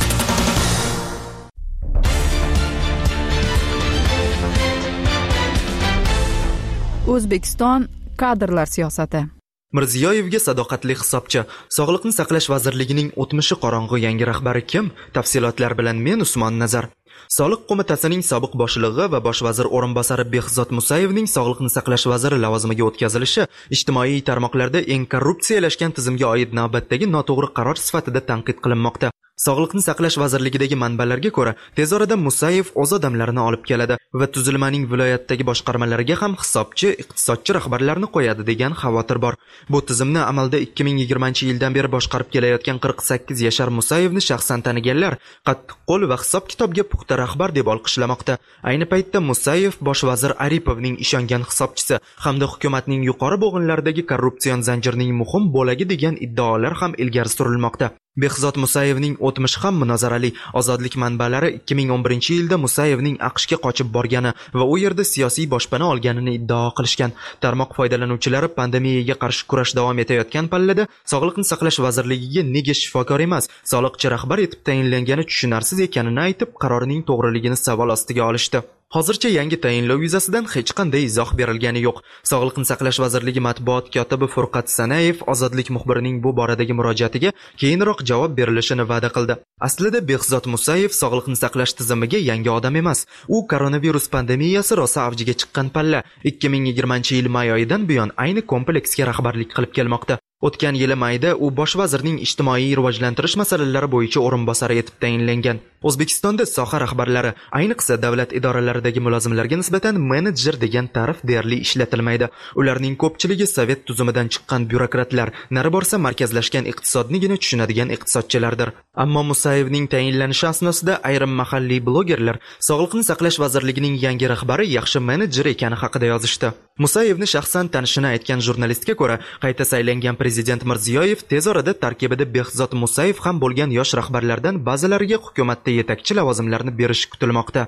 O'zbekiston kadrlar siyosati. Mirziyoyevga sadoqatli hisobchi. Sog'liqni saqlash vazirligining o'tmishi qorong'u yangi rahbari kim? Tafsilotlar bilan men Usmon Nazar. Soliq qo'mitasining sobiq boshlig'i va bosh vazir o'rinbosari Behzod Musayevning sog'liqni saqlash vaziri lavozimiga o'tkazilishi ijtimoiy tarmoqlarda eng korrupsiyalashgan tizimga oid navbatdagi noto'g'ri qaror sifatida tanqid qilinmoqda. Sog'liqni saqlash vazirligidagi manbalarga ko'ra, tez orada Musayev o'z odamlarini olib keladi va tuzilmaning viloyatdagi boshqarmalariga ham hisobchi, iqtisodchi rahbarlarni qo'yadi degan xavotir bor. Bu tizimni amalda ikki ming yigirmanchi yildan beri boshqarib kelayotgan qirq sakkiz yashar Musayevni shaxsan taniganlar qattiq qo'l va hisob-kitobga puxta rahbar deb olqishlamoqda. Ayni paytda Musayev bosh vazir Aripovning ishongan hisobchisi hamda hukumatning yuqori bo'g'inlaridagi korrupsion zanjirning muhim bo'lagi degan iddaolar ham ilgari surilmoqda. Behzod Musayevning o'tmishi ham munozarali. Ozodlik manbalari ikki ming o'n birinchi yilda Musayevning AQShga qochib borgani va u yerda siyosiy boshpana olganini iddao qilishgan. Tarmoq foydalanuvchilari pandemiyaga qarshi kurash davom etayotgan pallada Sog'liqni saqlash vazirligiga nega shifokor emas, soliqchi rahbar etib tayinlangani tushunarsiz ekanini aytib, qarorining to'g'riligini savol ostiga olishdi. Hozircha yangi tayinlov yuzasidan hech qanday izoh berilgani yo'q. Sog'liqni saqlash vazirligi matbuot kotibi Furqat Sanayev Ozodlik muxbirining bu boradagi murojaatiga keyinroq javob berilishini va'da qildi. Aslida Behzod Musayev sog'liqni saqlash tizimiga yangi odam emas. U koronavirus pandemiyasi rosa avjiga chiqqan palla ikki ming yigirmanchi yil may oyidan buyon ayni kompleksga rahbarlik qilib kelmoqda. O'tgan yili mayda u bosh vazirning ijtimoiy rivojlantirish masalalari bo'yicha o'rinbosari etib tayinlangan. O'zbekistonda soha rahbarlari, ayniqsa davlat idoralaridagi mulozimlarga nisbatan menejer degan ta'rif deyarli ishlatilmaydi. Ularning ko'pchiligi sovet tuzumidan chiqqan byurokratlar, nari borsa markazlashgan iqtisodnigina tushunadigan iqtisodchilardir. Ammo Musayevning tayinlanishi asnosida ayrim mahalliy blogerlar Sog'liqni saqlash vazirligining yangi rahbari yaxshi menejer ekani haqida yozishdi. Musayevni shaxsan tanishini aytgan jurnalistga ko'ra, qayta saylangan prezident Mirziyoyev tez orada tarkibida Behzod Musayev ham bo'lgan yosh rahbarlardan ba'zilariga hukumatda yetakchi lavozimlarni berishi kutilmoqda.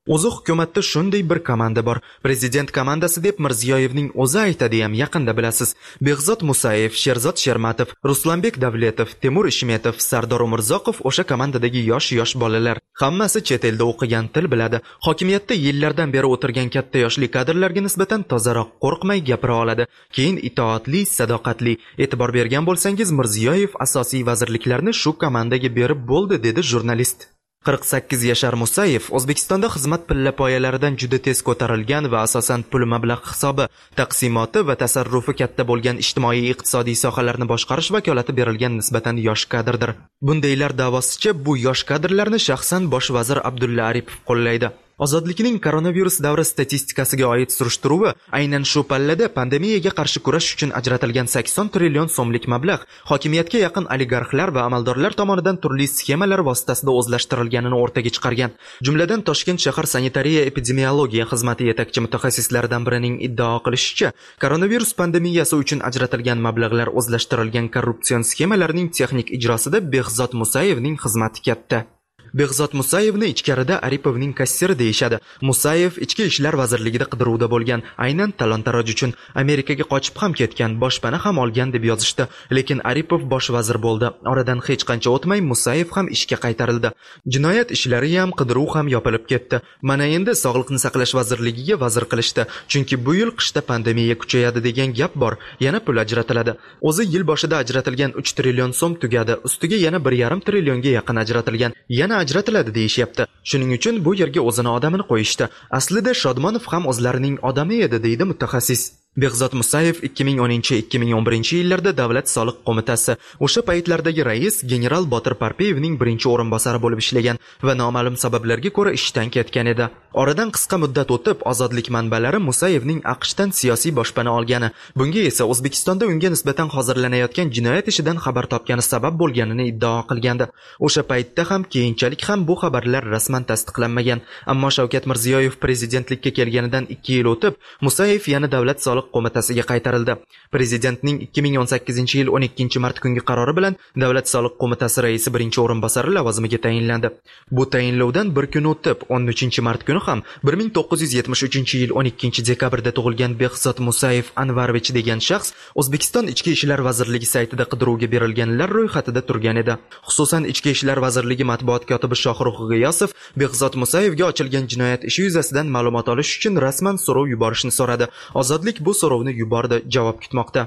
O'zi hukumatda shunday bir komanda bor. Prezident komandasi deb Mirziyoyevning o'zi aytadi ham, yaqinda bilasiz. Behzod Musayev, Sherzod Shermatov, Ruslanbek Davletov, Temur Ishmetov, Sardor Umurzoqov o'sha komandadagi yosh-yosh bolalar. Hammasi chet elda o'qigan, til biladi. Hokimiyatda yillardan beri o'tirgan katta yoshli kadrlarga nisbatan tozaroq qo'rqmay gapira oladi. Keyin itoatli, sadoqatli. E'tibor bergan bo'lsangiz, Mirziyoyev asosiy vazirliklarni shu komandaga berib bo'ldi, dedi jurnalist. qirq sakkiz yashar Musayev O'zbekistonda xizmat pillapoyalaridan juda tez ko'tarilgan va asosan pul mablag' hisobi, taqsimoti va tasarrufi katta bo'lgan ijtimoiy-iqtisodiy sohalarni boshqarish vakolati berilgan nisbatan yosh kadrdir. Bundaylar da'vosicha bu yosh kadrlarni shaxsan bosh vazir Abdulla Aripov qo'llaydi. Ozodlikning koronavirus davri statistikasiga oid surishtiruvi aynan shu pallada pandemiyaga qarshi kurash uchun ajratilgan sakson trillion so'mlik mablag' hokimiyatga yaqin oligarxlar va amaldorlar tomonidan turli sxemalar vositasida o'zlashtirilganini o'rtaga chiqargan. Jumladan Toshkent shahar sanitariya epidemiologiya xizmati yetakchi mutaxassislaridan birining iddao qilishicha, koronavirus pandemiyasi uchun ajratilgan mablag'lar o'zlashtirilgan korrupsion sxemalarning texnik ijrosida Behzod Musayevning xizmati katta. Behzod Musayevni ichkarida Aripovning kassiri deyishadi. Musayev Ichki ishlar vazirligida qidiruvda bo'lgan, aynan talon-taroj uchun Amerikaga qochib ham ketgan, boshpana ham olgan deb yozishdi. Lekin Aripov bosh vazir bo'ldi. Oradan hech qancha o'tmay Musayev ham ishga qaytarildi. Jinoyat ishlari ham, qidiruv ham yopilib ketdi. Mana endi Sog'liqni saqlash vazirligiga vazir qilishdi. Chunki bu yil qishda pandemiya kuchayadi degan gap bor. Yana pul ajratiladi. O'zi yil boshida ajratilgan uch trillion so'm tugadi. Ustiga yana bir yarim trillionga yaqin ajratilgan. Yana ajratiladi deyishyapti. Shuning uchun bu yerga o'zini odamini qo'yishdi. Aslida Shodmonov ham o'zlarining odami edi, deydi mutaxassis. Behzod Musayev ikki ming o'ninchi ikki ming o'n birinchi yillarda Davlat soliq qo'mitasi, o'sha paytlardagi rais general Botir Parpiyevning birinchi o'rinbosari bo'lib ishlagan va noma'lum sabablarga ko'ra ishdan ketgan edi. Oradan qisqa muddat o'tib, Ozodlik manbalari Musayevning AQShdan siyosiy boshpana olgani, bunga esa O'zbekistonda unga nisbatan hozirlanayotgan jinoyat ishidan xabar topgani sabab bo'lganini iddao qilgandi. O'sha paytda ham, keyinchalik ham bu xabarlar rasman tasdiqlanmagan. Ammo Shavkat Mirziyoyev prezidentlikka kelganidan ikki yil o'tib, Musayev yana Davlat soliq qo'mitasiga qaytarildi. Prezidentning ikki ming o'n sakkizinchi yil o'n ikkinchi mart kungi qarori bilan Davlat soliq qo'mitasi raisi birinchi o'rinbosari lavozimiga tayinlandi. Bu tayinlovdan bir kun o'tib, o'n uchinchi mart kuni ham bir ming to'qqiz yuz yetmish uchinchi yil o'n ikkinchi dekabrda tug'ilgan Behzod Musayev Anvarovich degan shaxs O'zbekiston Ichki ishlar vazirligi saytida qidiruvga berilganlar ro'yxatida turgan edi. Xususan, Ichki ishlar vazirligi matbuot kotibi Shohrux G'iyosov Behzod Musayevga ochilgan jinoyat ishi yuzasidan ma'lumot olish uchun rasman so'rov yuborishni so'radi. Ozodlik bu so'rovni yubordi, javob kutmoqda.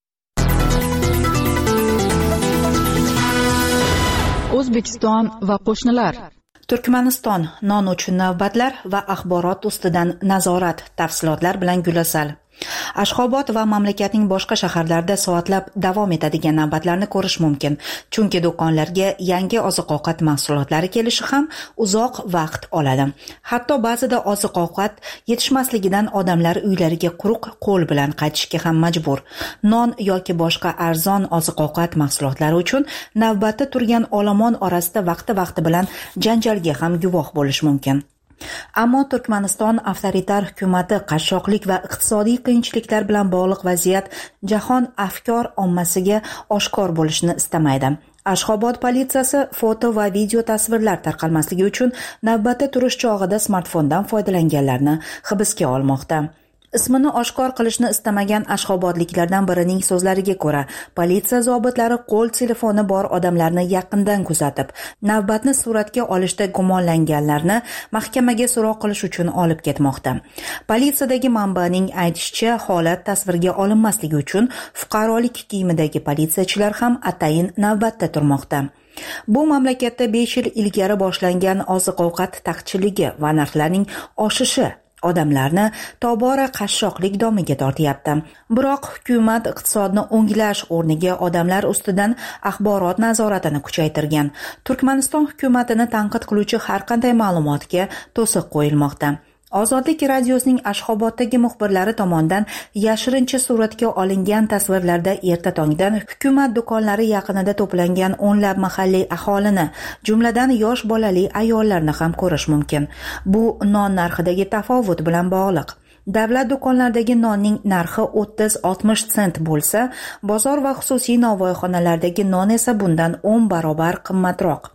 O'zbekiston va qo'shnilar. Turkmaniston non uchun navbatlar va axborot ustidan nazorat. Tafsilotlar bilan Gulasal. Ashxobod va mamlakatning boshqa shaharlarida soatlab davom etadigan navbatlarni ko'rish mumkin. Chunki do'konlarga yangi oziq-ovqat mahsulotlari kelishi ham uzoq vaqt oladi. Hatto ba'zida oziq-ovqat yetishmasligidan odamlar uylariga quruq qo'l bilan qaytishga ham majbur. Non yoki boshqa arzon oziq-ovqat mahsulotlari uchun navbatda turgan olomon orasida vaqti-vaqti bilan janjalga ham guvoh bo'lish mumkin. Ammo Turkmaniston avtoritar hukumati qashshoqlik va iqtisodiy qiyinchiliklar bilan bog'liq vaziyat jahon afkor ommasiga oshkor bo'lishini istamaydi. Ashxobod politsiyasi foto va video tasvirlar tarqalmasligi uchun navbatda turish chog'ida smartfondan foydalanganlarni hibsga olmoqda. Ismini oshkor qilishni istamagan ashxobodliklardan birining so'zlariga ko'ra, politsiya zobitlari qo'l telefoni bor odamlarni yaqindan kuzatib, navbatni suratga olishda gumonlanganlarni mahkamaga so'roq qilish uchun olib ketmoqda. Politsiyadagi manbaning aytishicha, holat tasvirga olinmasligi uchun fuqarolik kiyimidagi politsiyachilar ham atayin navbatda turmoqda. Bu mamlakatda besh yil ilgari boshlangan oziq-ovqat taqchilligi va narxlarning oshishi odamlarni tobora qashshoqlik domiga tortyapti. Biroq hukumat iqtisodni o'nglash o'rniga odamlar ustidan axborot nazoratini kuchaytirgan. Turkmaniston hukumatini tanqid qiluvchi har qanday ma'lumotga to'siq qo'yilmoqda. Ozodlik radiosining Ashxoboddagi muxbirlari tomonidan yashirincha suratga olingan tasvirlarda erta tongdan hukumat do'konlari yaqinida to'plangan o'nlab mahalliy aholini, jumladan yosh bolali ayollarni ham ko'rish mumkin. Bu non narxidagi tafovut bilan bog'liq. Davlat do'konlaridagi nonning narxi o'ttiz oltmish sent bo'lsa, bozor va xususiy novvoyxonalardagi non esa bundan o'n barobar qimmatroq.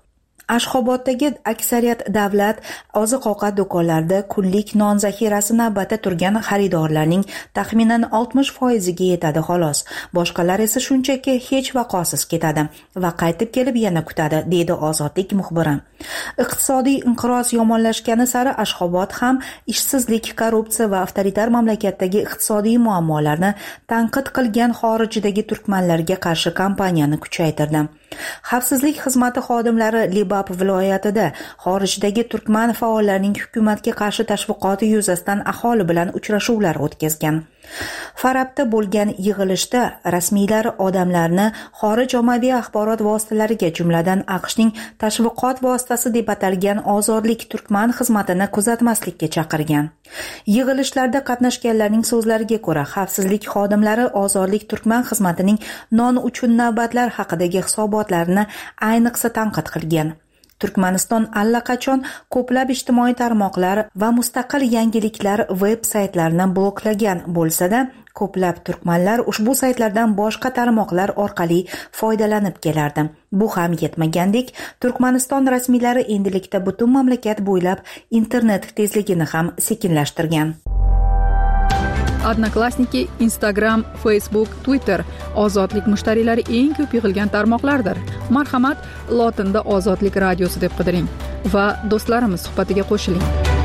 Ashxoboddagi aksariyat davlat oziq-ovqat do'konlarida kunlik non zaxirasi navbatda turgan xaridorlarning taxminan oltmish foiziga yetadi xolos. Boshqalar esa shunchaki hech vaqosiz ketadi va qaytib kelib yana kutadi, deydi Ozodlik muxbiri. Iqtisodiy inqiroz yomonlashgani sari Ashxobod ham ishsizlik, korrupsiya va avtoritar mamlakatdagi iqtisodiy muammolarni tanqid qilgan xorijdagi turkmanlarga qarshi kampaniyani kuchaytirdi. Xavfsizlik xizmati xodimlari Libab viloyatida xorijdagi turkman faollarining hukumatga qarshi tashviqoti yuzasidan aholi bilan uchrashuvlar o'tkazgan. Farabda bo'lgan yig'ilishda rasmiylar odamlarni xorij ommaviy axborot vositalariga, jumladan AQShning tashviqot vositasi deb atalgan ozodlik turkman xizmatini kuzatmaslikka chaqirgan. Yig'ilishlarda qatnashganlarning so'zlariga ko'ra, xavfsizlik xodimlari ozodlik turkman xizmatining non uchun navbatlar haqidagi hisobotlarini ayniqsa tanqid qilgan. Turkmaniston allaqachon ko'plab ijtimoiy tarmoqlar va mustaqil yangiliklar veb-saytlarini bloklagan bo'lsa-da, ko'plab turkmanlar ushbu saytlardan boshqa tarmoqlar orqali foydalanib kelardi. Bu ham yetmagandek, Turkmaniston rasmiylari endilikda butun mamlakat bo'ylab internet tezligini ham sekinlashtirgan. Odnoklassniki, Instagram, Facebook, Twitter ozodlik mushtariylari eng ko'p yig'ilgan tarmoqlardir. Marhamat, lotinda Ozodlik radiosi deb qidiring va do'stlarimiz suhbatiga qo'shiling.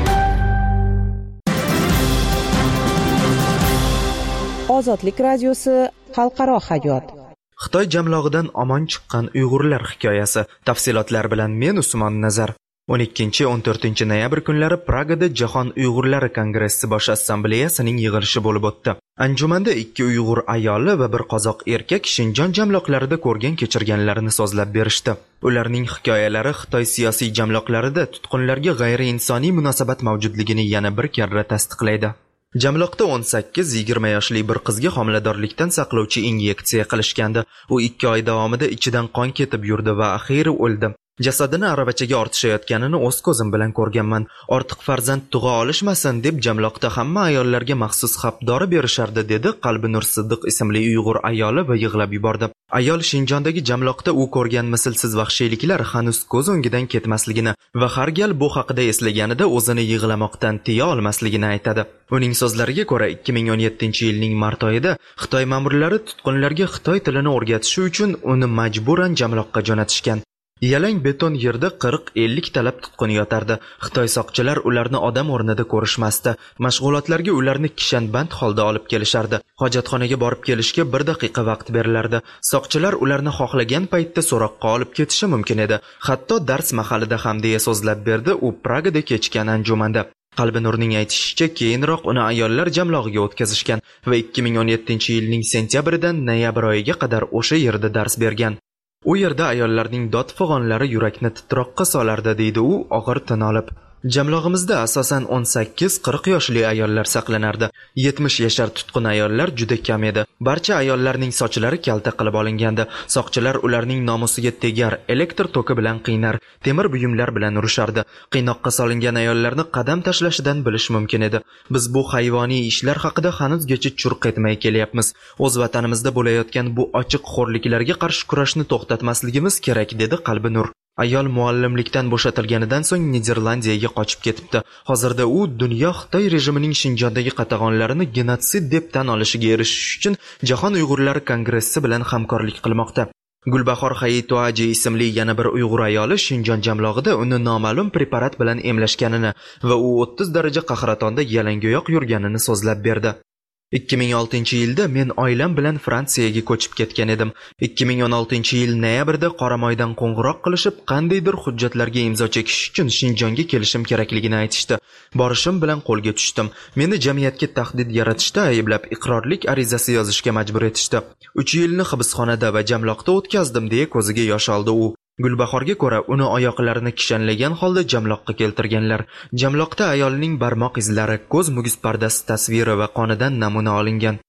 Ozodlik radiosi xalqaro hayot. Xitoy jamlog'idan omon chiqqan Uyg'urlar hikoyasi. Tafsilotlar bilan men Usmon Nazar. o'n ikkinchi o'n to'rtinchi noyabr kunlari Pragada Jahon Uyg'urlari kongressi bosh assambleyasining yig'ilishi bo'lib o'tdi. Anjumanda ikki Uyg'ur ayoli va bir qozoq erkak Shinjon jamloqlarida ko'rgan kechirganlarini so'zlab berishdi. Ularning hikoyalari Xitoy siyosiy jamloqlarida tutqunlarga g'ayriinsoniy munosabat mavjudligini yana bir karra tasdiqlaydi. Jamloqda o'n sakkiz yigirma yoshli bir qizga homiladorlikdan saqlovchi inyeksiya qilishgandi. U ikki oy davomida ichidan qon ketib yurdi va axiyri o'ldi. Jasadini aravachaga ortishayotganini o'z ko'zim bilan ko'rganman. Ortiq farzand tug'a olishmasin deb jamloqda hamma ayollarga maxsus xapdori berishardi, dedi Qalbinur Siddiq ismli Uyg'ur ayoli va yig'lab yubordi. Ayol Shinjondagi jamloqda u ko'rgan mislsiz vahshiyliklar hanuz ko'z o'ngidan ketmasligini va har gal bu haqida eslaganida o'zini yig'lamoqdan tiya olmasligini aytadi. Uning so'zlariga ko'ra, ikki ming o'n yettinchi yilning mart oyida Xitoy ma'murlari tutqunlarga Xitoy tilini o'rgatish uchun uni majburan jamloqqa jo'natishgan. Yalang beton yerda qirq ellik talab tutqun yotardi. Xitoy soqchilar ularni odam o'rnida ko'rishmasdi. Mashg'ulotlarga ularni kishanband holda olib kelishardi. Hojatxonaga borib kelishga bir daqiqa vaqt berilardi. Soqchilar ularni xohlagan paytda so'roqqa olib ketishi mumkin edi. Hatto dars mahalida ham, deya so'zlab berdi u Pragada kechgan anjumanda. Qalbinurning aytishicha, keyinroq uni ayollar jamlog'iga o'tkazishgan va ikki ming o'n yettinchi yilning sentyabridan noyabr oyiga qadar o'sha yerda dars bergan. U yerda ayollarning dod fig'onlari yurakni titroqqa solardi, deydi u og'ir tin olib. Jamlog'imizda asosan o'n sakkiz qirq yoshli ayollar saqlanardi. yetmish yashar tutqun ayollar juda kam edi. Barcha ayollarning sochlari kalta qilib olingandi. Soqchilar ularning nomusiga tegar, elektr toki bilan qiynar, temir buyumlar bilan urishardi. Qiynoqqa solingan ayollarni qadam tashlashidan bilish mumkin edi. Biz bu hayvoniy ishlar haqida hanuzgacha churq etmay kelyapmiz. O'z vatanimizda bo'layotgan bu ochiq xo'rliklarga qarshi kurashni to'xtatmasligimiz kerak, dedi Qalbinur. Ayol muallimlikdan bo'shatilganidan so'ng Niderlandiyaga qochib ketibdi. Hozirda u dunyo Xitoy rejimining Shinjondagi qatag'onlarini genotsid deb tan olishiga erishish uchun Jahon Uyg'urlari kongressi bilan hamkorlik qilmoqda. Gulbahor Hayitoaji ismli yana bir Uyg'ur ayoli Shinjon jamlog'ida uni noma'lum preparat bilan emlashganini va u o'ttiz daraja qahratonda yalangoyoq yurganini so'zlab berdi. ikki ming oltinchi yilda men oilam bilan Fransiyaga ko'chib ketgan edim. ikki ming o'n oltinchi yil noyabrda Qoramoydan qo'ng'iroq qilishib, qandaydir hujjatlarga imzo chekish uchun Shinjonga kelishim kerakligini aytishdi. Borishim bilan qo'lga tushdim. Meni jamiyatga tahdid yaratishda ayblab, iqrorlik arizasi yozishga majbur etishdi. uch yilni hibsxonada va jamloqda o'tkazdim, deya ko'ziga yosh oldi u. Gulbahorga ko'ra, uni oyoqlarini kishanlagan holda jamloqqa keltirganlar. Jamloqda ayolning barmoq izlari, ko'z muguz pardasi tasviri va qonidan namuna olingan.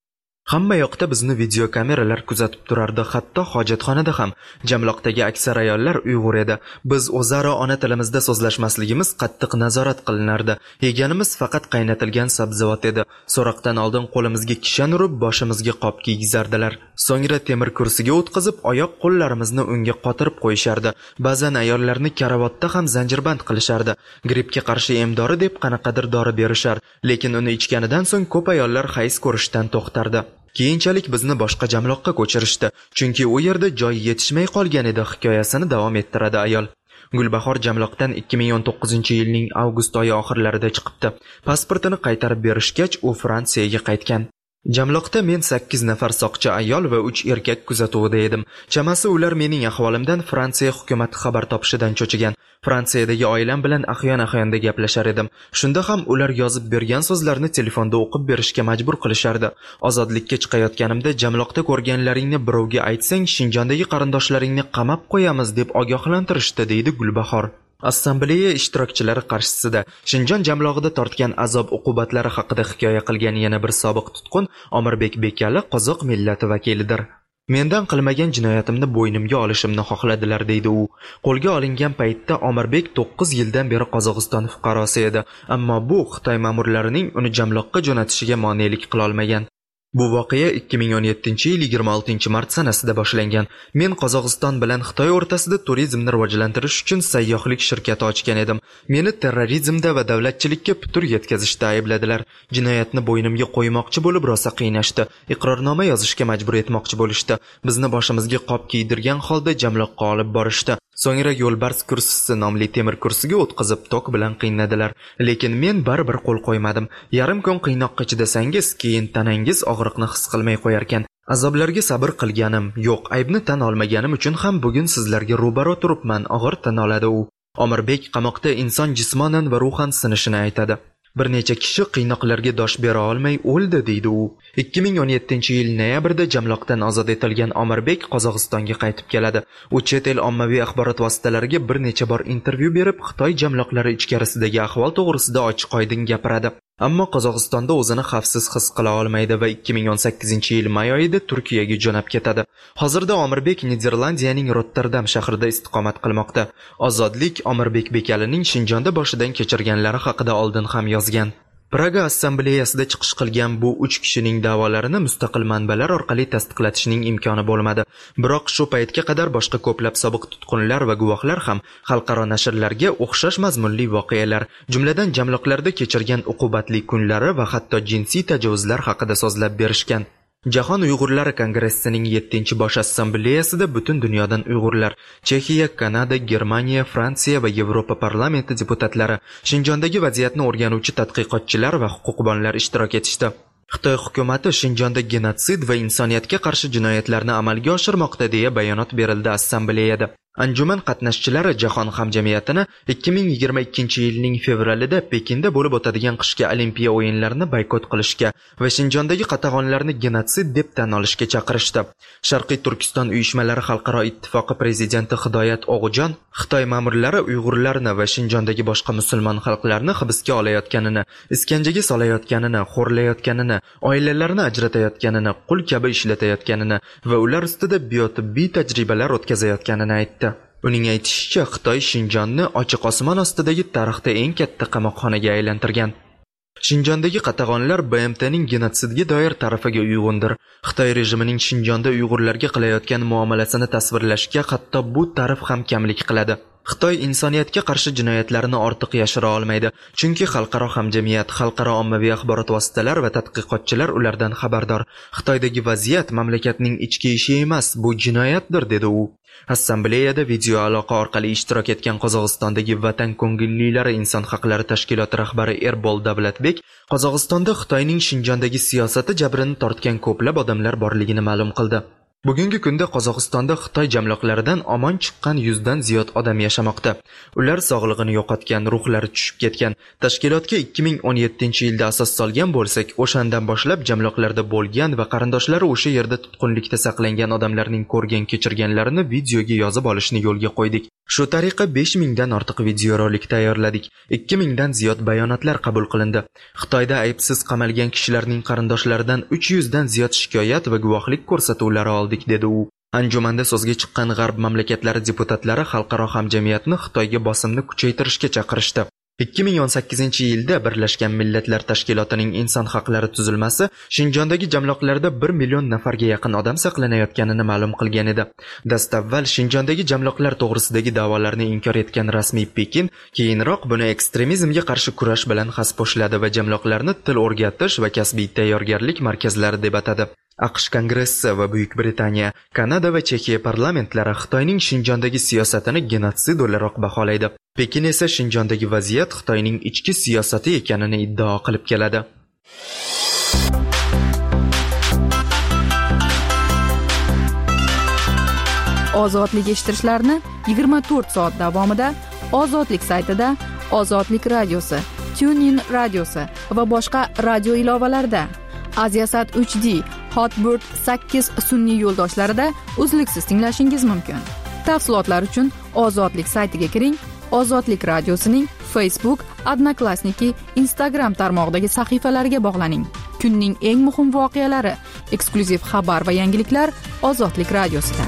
Hamma yoqda bizni video kameralar kuzatib turardi, hatto hojatxonada ham. Jamloqdagi aksar ayollar Uyg'ur edi. Biz o'zaro ona tilimizda so'zlashmasligimiz qattiq nazorat qilinardi. Yeganimiz faqat qaynatilgan sabzavot edi. So'roqdan oldin qo'limizga kishan urib, boshimizga qop kiygizardilar. So'ngra temir kursiga o'tkazib, oyoq qo'llarimizni unga qotirib qo'yishardi. Ba'zan ayollarni karavotda ham zanjirband qilishardi. Grippga qarshi emdori deb qanaqadir dori berishar, lekin uni ichganidan so'ng ko'p ayollar hayz ko'rishdan to'xtardi. Keyinchalik bizni boshqa jamloqqa ko'chirishdi, chunki u yerda joy yetishmay qolgan edi, hikoyasini davom ettiradi ayol. Gulbahor jamloqdan ikki ming o'n to'qqizinchi yilning avgust oyi oxirlarida chiqibdi. Pasportini qaytarib berishgach, u Fransiyaga qaytgan. Jamloqda men sakkiz nafar soqchi ayol va uch erkak kuzatuvida edim. Chamasi ular mening ahvolimdan Fransiya hukumati xabar topishidan cho'chigan. Fransiyadagi oilam bilan ahyon-ahyonda gaplashar edim. Shunda ham ular yozib bergan so'zlarni telefonda o'qib berishga majbur qilishardi. Ozodlikka chiqayotganimda jamloqda ko'rganlaringni birovga aytsang, Shinjondagi qarindoshlaringni qamab qo'yamiz deb ogohlantirishdi, deydi Gulbahor. Assambleya ishtirokchilari qarshisida Shinjon jamlog'ida tortgan azob-uqubatlari haqida hikoya qilgan yana bir sobiq tutqun Omirbek Bekali qozoq millati vakilidir. Mendan qilmagan jinoyatimni bo'ynimga olishimni xohladilar, deydi u. Qo'lga olingan paytda Omirbek to'qqiz yildan beri Qozog'iston fuqarosi edi, ammo bu Xitoy ma'murlarining uni jamloqqa jo'natishiga monelik qila olmagan. Bu voqea ikki ming o'n yettinchi yil yigirma oltinchi mart sanasida boshlangan. Men Qozog'iston bilan Xitoy o'rtasida turizmni rivojlantirish uchun sayyohlik shirkati ochgan edim. Meni terrorizmda va davlatchilikka putur yetkazishda aybladilar. Jinoyatni bo'ynimga qo'ymoqchi bo'lib rosa qiynashdi. Iqrornoma yozishga majbur etmoqchi bo'lishdi. Bizni boshimizga qop kiydirgan holda jamloqqa olib borishdi. So'ngra yo'lbars kursisi nomli temir kursiga o'tkazib tok bilan qiynadilar. Lekin men baribir qo'l qo'ymadim. Yarim kun qiynoqqa chidasangiz, keyin tanangiz og'riqni his qilmay qo'yar ekan. Azoblarga sabr qilganim yo'q, aybni tan olmaganim uchun ham bugun sizlarga ro'baro turibman, og'ir tan oladi u. Omirbek qamoqda inson jismonan va ruhan sinishini aytadi. Bir necha kishi qiynoqlarga dosh bera olmay o'ldi, deydi u. ikki ming o'n yettinchi yil noyabrda jamloqdan ozod etilgan Omirbek Qozog'istonga qaytib keladi. U chet el ommaviy axborot vositalariga bir necha bor intervyu berib, Xitoy jamloqlari ichkarisidagi ahvol to'g'risida ochiq-oydin gapiradi. Ammo Qozog'istonda o'zini xavfsiz his qila olmaydi va ikki ming o'n sakkizinchi yil may oyida Turkiyaga jo'nab ketadi. Hozirda Omirbek Niderlandiyaning Rotterdam shahrida istiqomat qilmoqda. Ozodlik Omirbek Bekalining Shinjonda boshidan kechirganlari haqida oldin ham yozgan. Praga assambleyasida chiqish qilgan bu uch kishining da'volarini mustaqil manbalar orqali tasdiqlatishning imkoni bo'lmadi. Biroq shu paytga qadar boshqa ko'plab sobiq tutqunlar va guvohlar ham xalqaro nashrlarga o'xshash mazmunli voqealar, jumladan jamloqlarda kechirgan uqubatli kunlari va hatto jinsiy tajovuzlar haqida so'zlab berishgan. Jahon Uyg'urlari kongressining yettinchi bosh assambleyasida butun dunyodan Uyg'urlar, Chexiya, Kanada, Germaniya, Fransiya va Yevropa parlamenti deputatlari, Shinjondagi vaziyatni o'rganuvchi tadqiqotchilar va huquqbonlar ishtirok etishdi. Xitoy hukumati Shinjonda genotsid va insoniyatga qarshi jinoyatlarni amalga oshirmoqda deya bayonot berildi assambleyada. Anjuman qatnashchilari jahon hamjamiyatini ikki ming yigirma ikkinchi yilning fevralida Pekinda bo'lib o'tadigan qishki Olimpiya o'yinlarini boykot qilishga va Shinjondagi qatag'onlarni genotsid deb tan olishga chaqirishdi. Sharqiy Turkiston uyushmalari xalqaro ittifoqi prezidenti Hidoyat O'g'ujon Xitoy ma'murlari Uyg'urlarni va Shinjondagi boshqa musulmon xalqlarni hibsga olayotganini, iskanjaga solayotganini, xo'rlayotganini, oilalarini ajratayotganini, qul kabi ishlatayotganini va ular ustida biotibbiy tajribalar o'tkazayotganini aytdi. Uning aytishicha, Xitoy Shinjonni ochiq osmon ostidagi tarixda eng katta qamoqxonaga aylantirgan. Shinjondagi qatag'onlar B M T'ning genotsidga doir tarifiga uyg'undir. Xitoy rejimining Shinjonda Uyg'urlarga qilayotgan muomalasini tasvirlashga hatto bu tarif ham kamlik qiladi. Xitoy insoniyatga qarshi jinoyatlarini ortiq yashira olmaydi, chunki xalqaro hamjamiyat, xalqaro ommaviy axborot vositalari va tadqiqotchilar ulardan xabardor. Xitoydagi vaziyat mamlakatning ichki ishi emas, bu jinoyatdir, dedi u. Assambleyada video aloqa orqali ishtirok etgan Qozog'istondagi Vatan ko'ngillilari inson haqlari tashkiloti rahbari Erbol Davlatbek Qozog'istonda Xitoyning Shinjondagi siyosati jabrini tortgan ko'plab odamlar borligini ma'lum qildi. Bugungi kunda Qozog'istonda Xitoy jamloqlaridan omon chiqqan yuzdan ziyod odam yashamoqda. Ular sog'lig'ini yo'qotgan, ruhlari tushib ketgan. Tashkilotga ikki ming o'n yettinchi yilda asos solgan bo'lsak, o'shandan boshlab jamloqlarda bo'lgan va qarindoshlari o'sha yerda tutqunlikda saqlangan odamlarning ko'rgan kechirganlarini videoga yozib olishni yo'lga qo'ydik. Shu tariqa besh mingdan ortiq videorolik tayyorladik. ikki mingdan ziyod bayonotlar qabul qilindi. Xitoyda aybsiz qamalgan kishilarning qarindoshlaridan uch yuzdan ziyod shikoyat va guvohlik ko'rsatuvlari oldik, dedi u. Anjumanda so'zga chiqqan g'arb mamlakatlari deputatlari xalqaro hamjamiyatni Xitoyga bosimni kuchaytirishga chaqirishdi. ikki ming o'n sakkizinchi yilda Birlashgan Millatlar Tashkilotining inson haqlari tuzilmasi Shinjondagi jamloqlarda bir million nafarga yaqin odam saqlanayotganini ma'lum qilgan edi. Dastavval Shinjondagi jamloqlar to'g'risidagi da'volarni inkor etgan rasmiy Pekin keyinroq buni ekstremizmga qarshi kurash bilan xaspo'shladi va jamloqlarni til o'rgatish va kasbiy tayyorgarlik markazlari deb atadi. AQSh Kongressi va Buyuk Britaniya, Kanada va Chexiya parlamentlari Xitoyning Shinjondagi siyosatini genotsid o'laroq baholaydi. Pekin esa Shinjondagi vaziyat Xitoyning ichki siyosati ekanini iddao qilib keladi. Ozodlik eshittirishlarni yigirma to'rt soat davomida Ozodlik saytida, Ozodlik radiosi, TuneIn radiosi va boshqa radio ilovalarida, Aziasat uch D, Hotbird sakkiz sun'iy yo'ldoshlarida uzluksiz tinglashingiz mumkin. Tafsilotlar uchun Ozodlik saytiga kiring. Ozodlik radiosining Facebook, Odnoklassniki, Instagram tarmog'idagi sahifalariga bog'laning. Kunning eng muhim voqealari, eksklyuziv xabar va yangiliklar Ozodlik radiosida.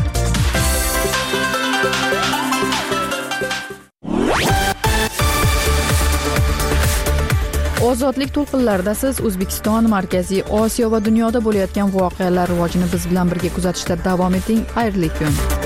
Ozodlik to'lqinlarida siz O'zbekiston, Markaziy Osiyo va dunyoda bo'layotgan voqealar rivojini biz bilan birga kuzatishda davom eting. Xayrli kun.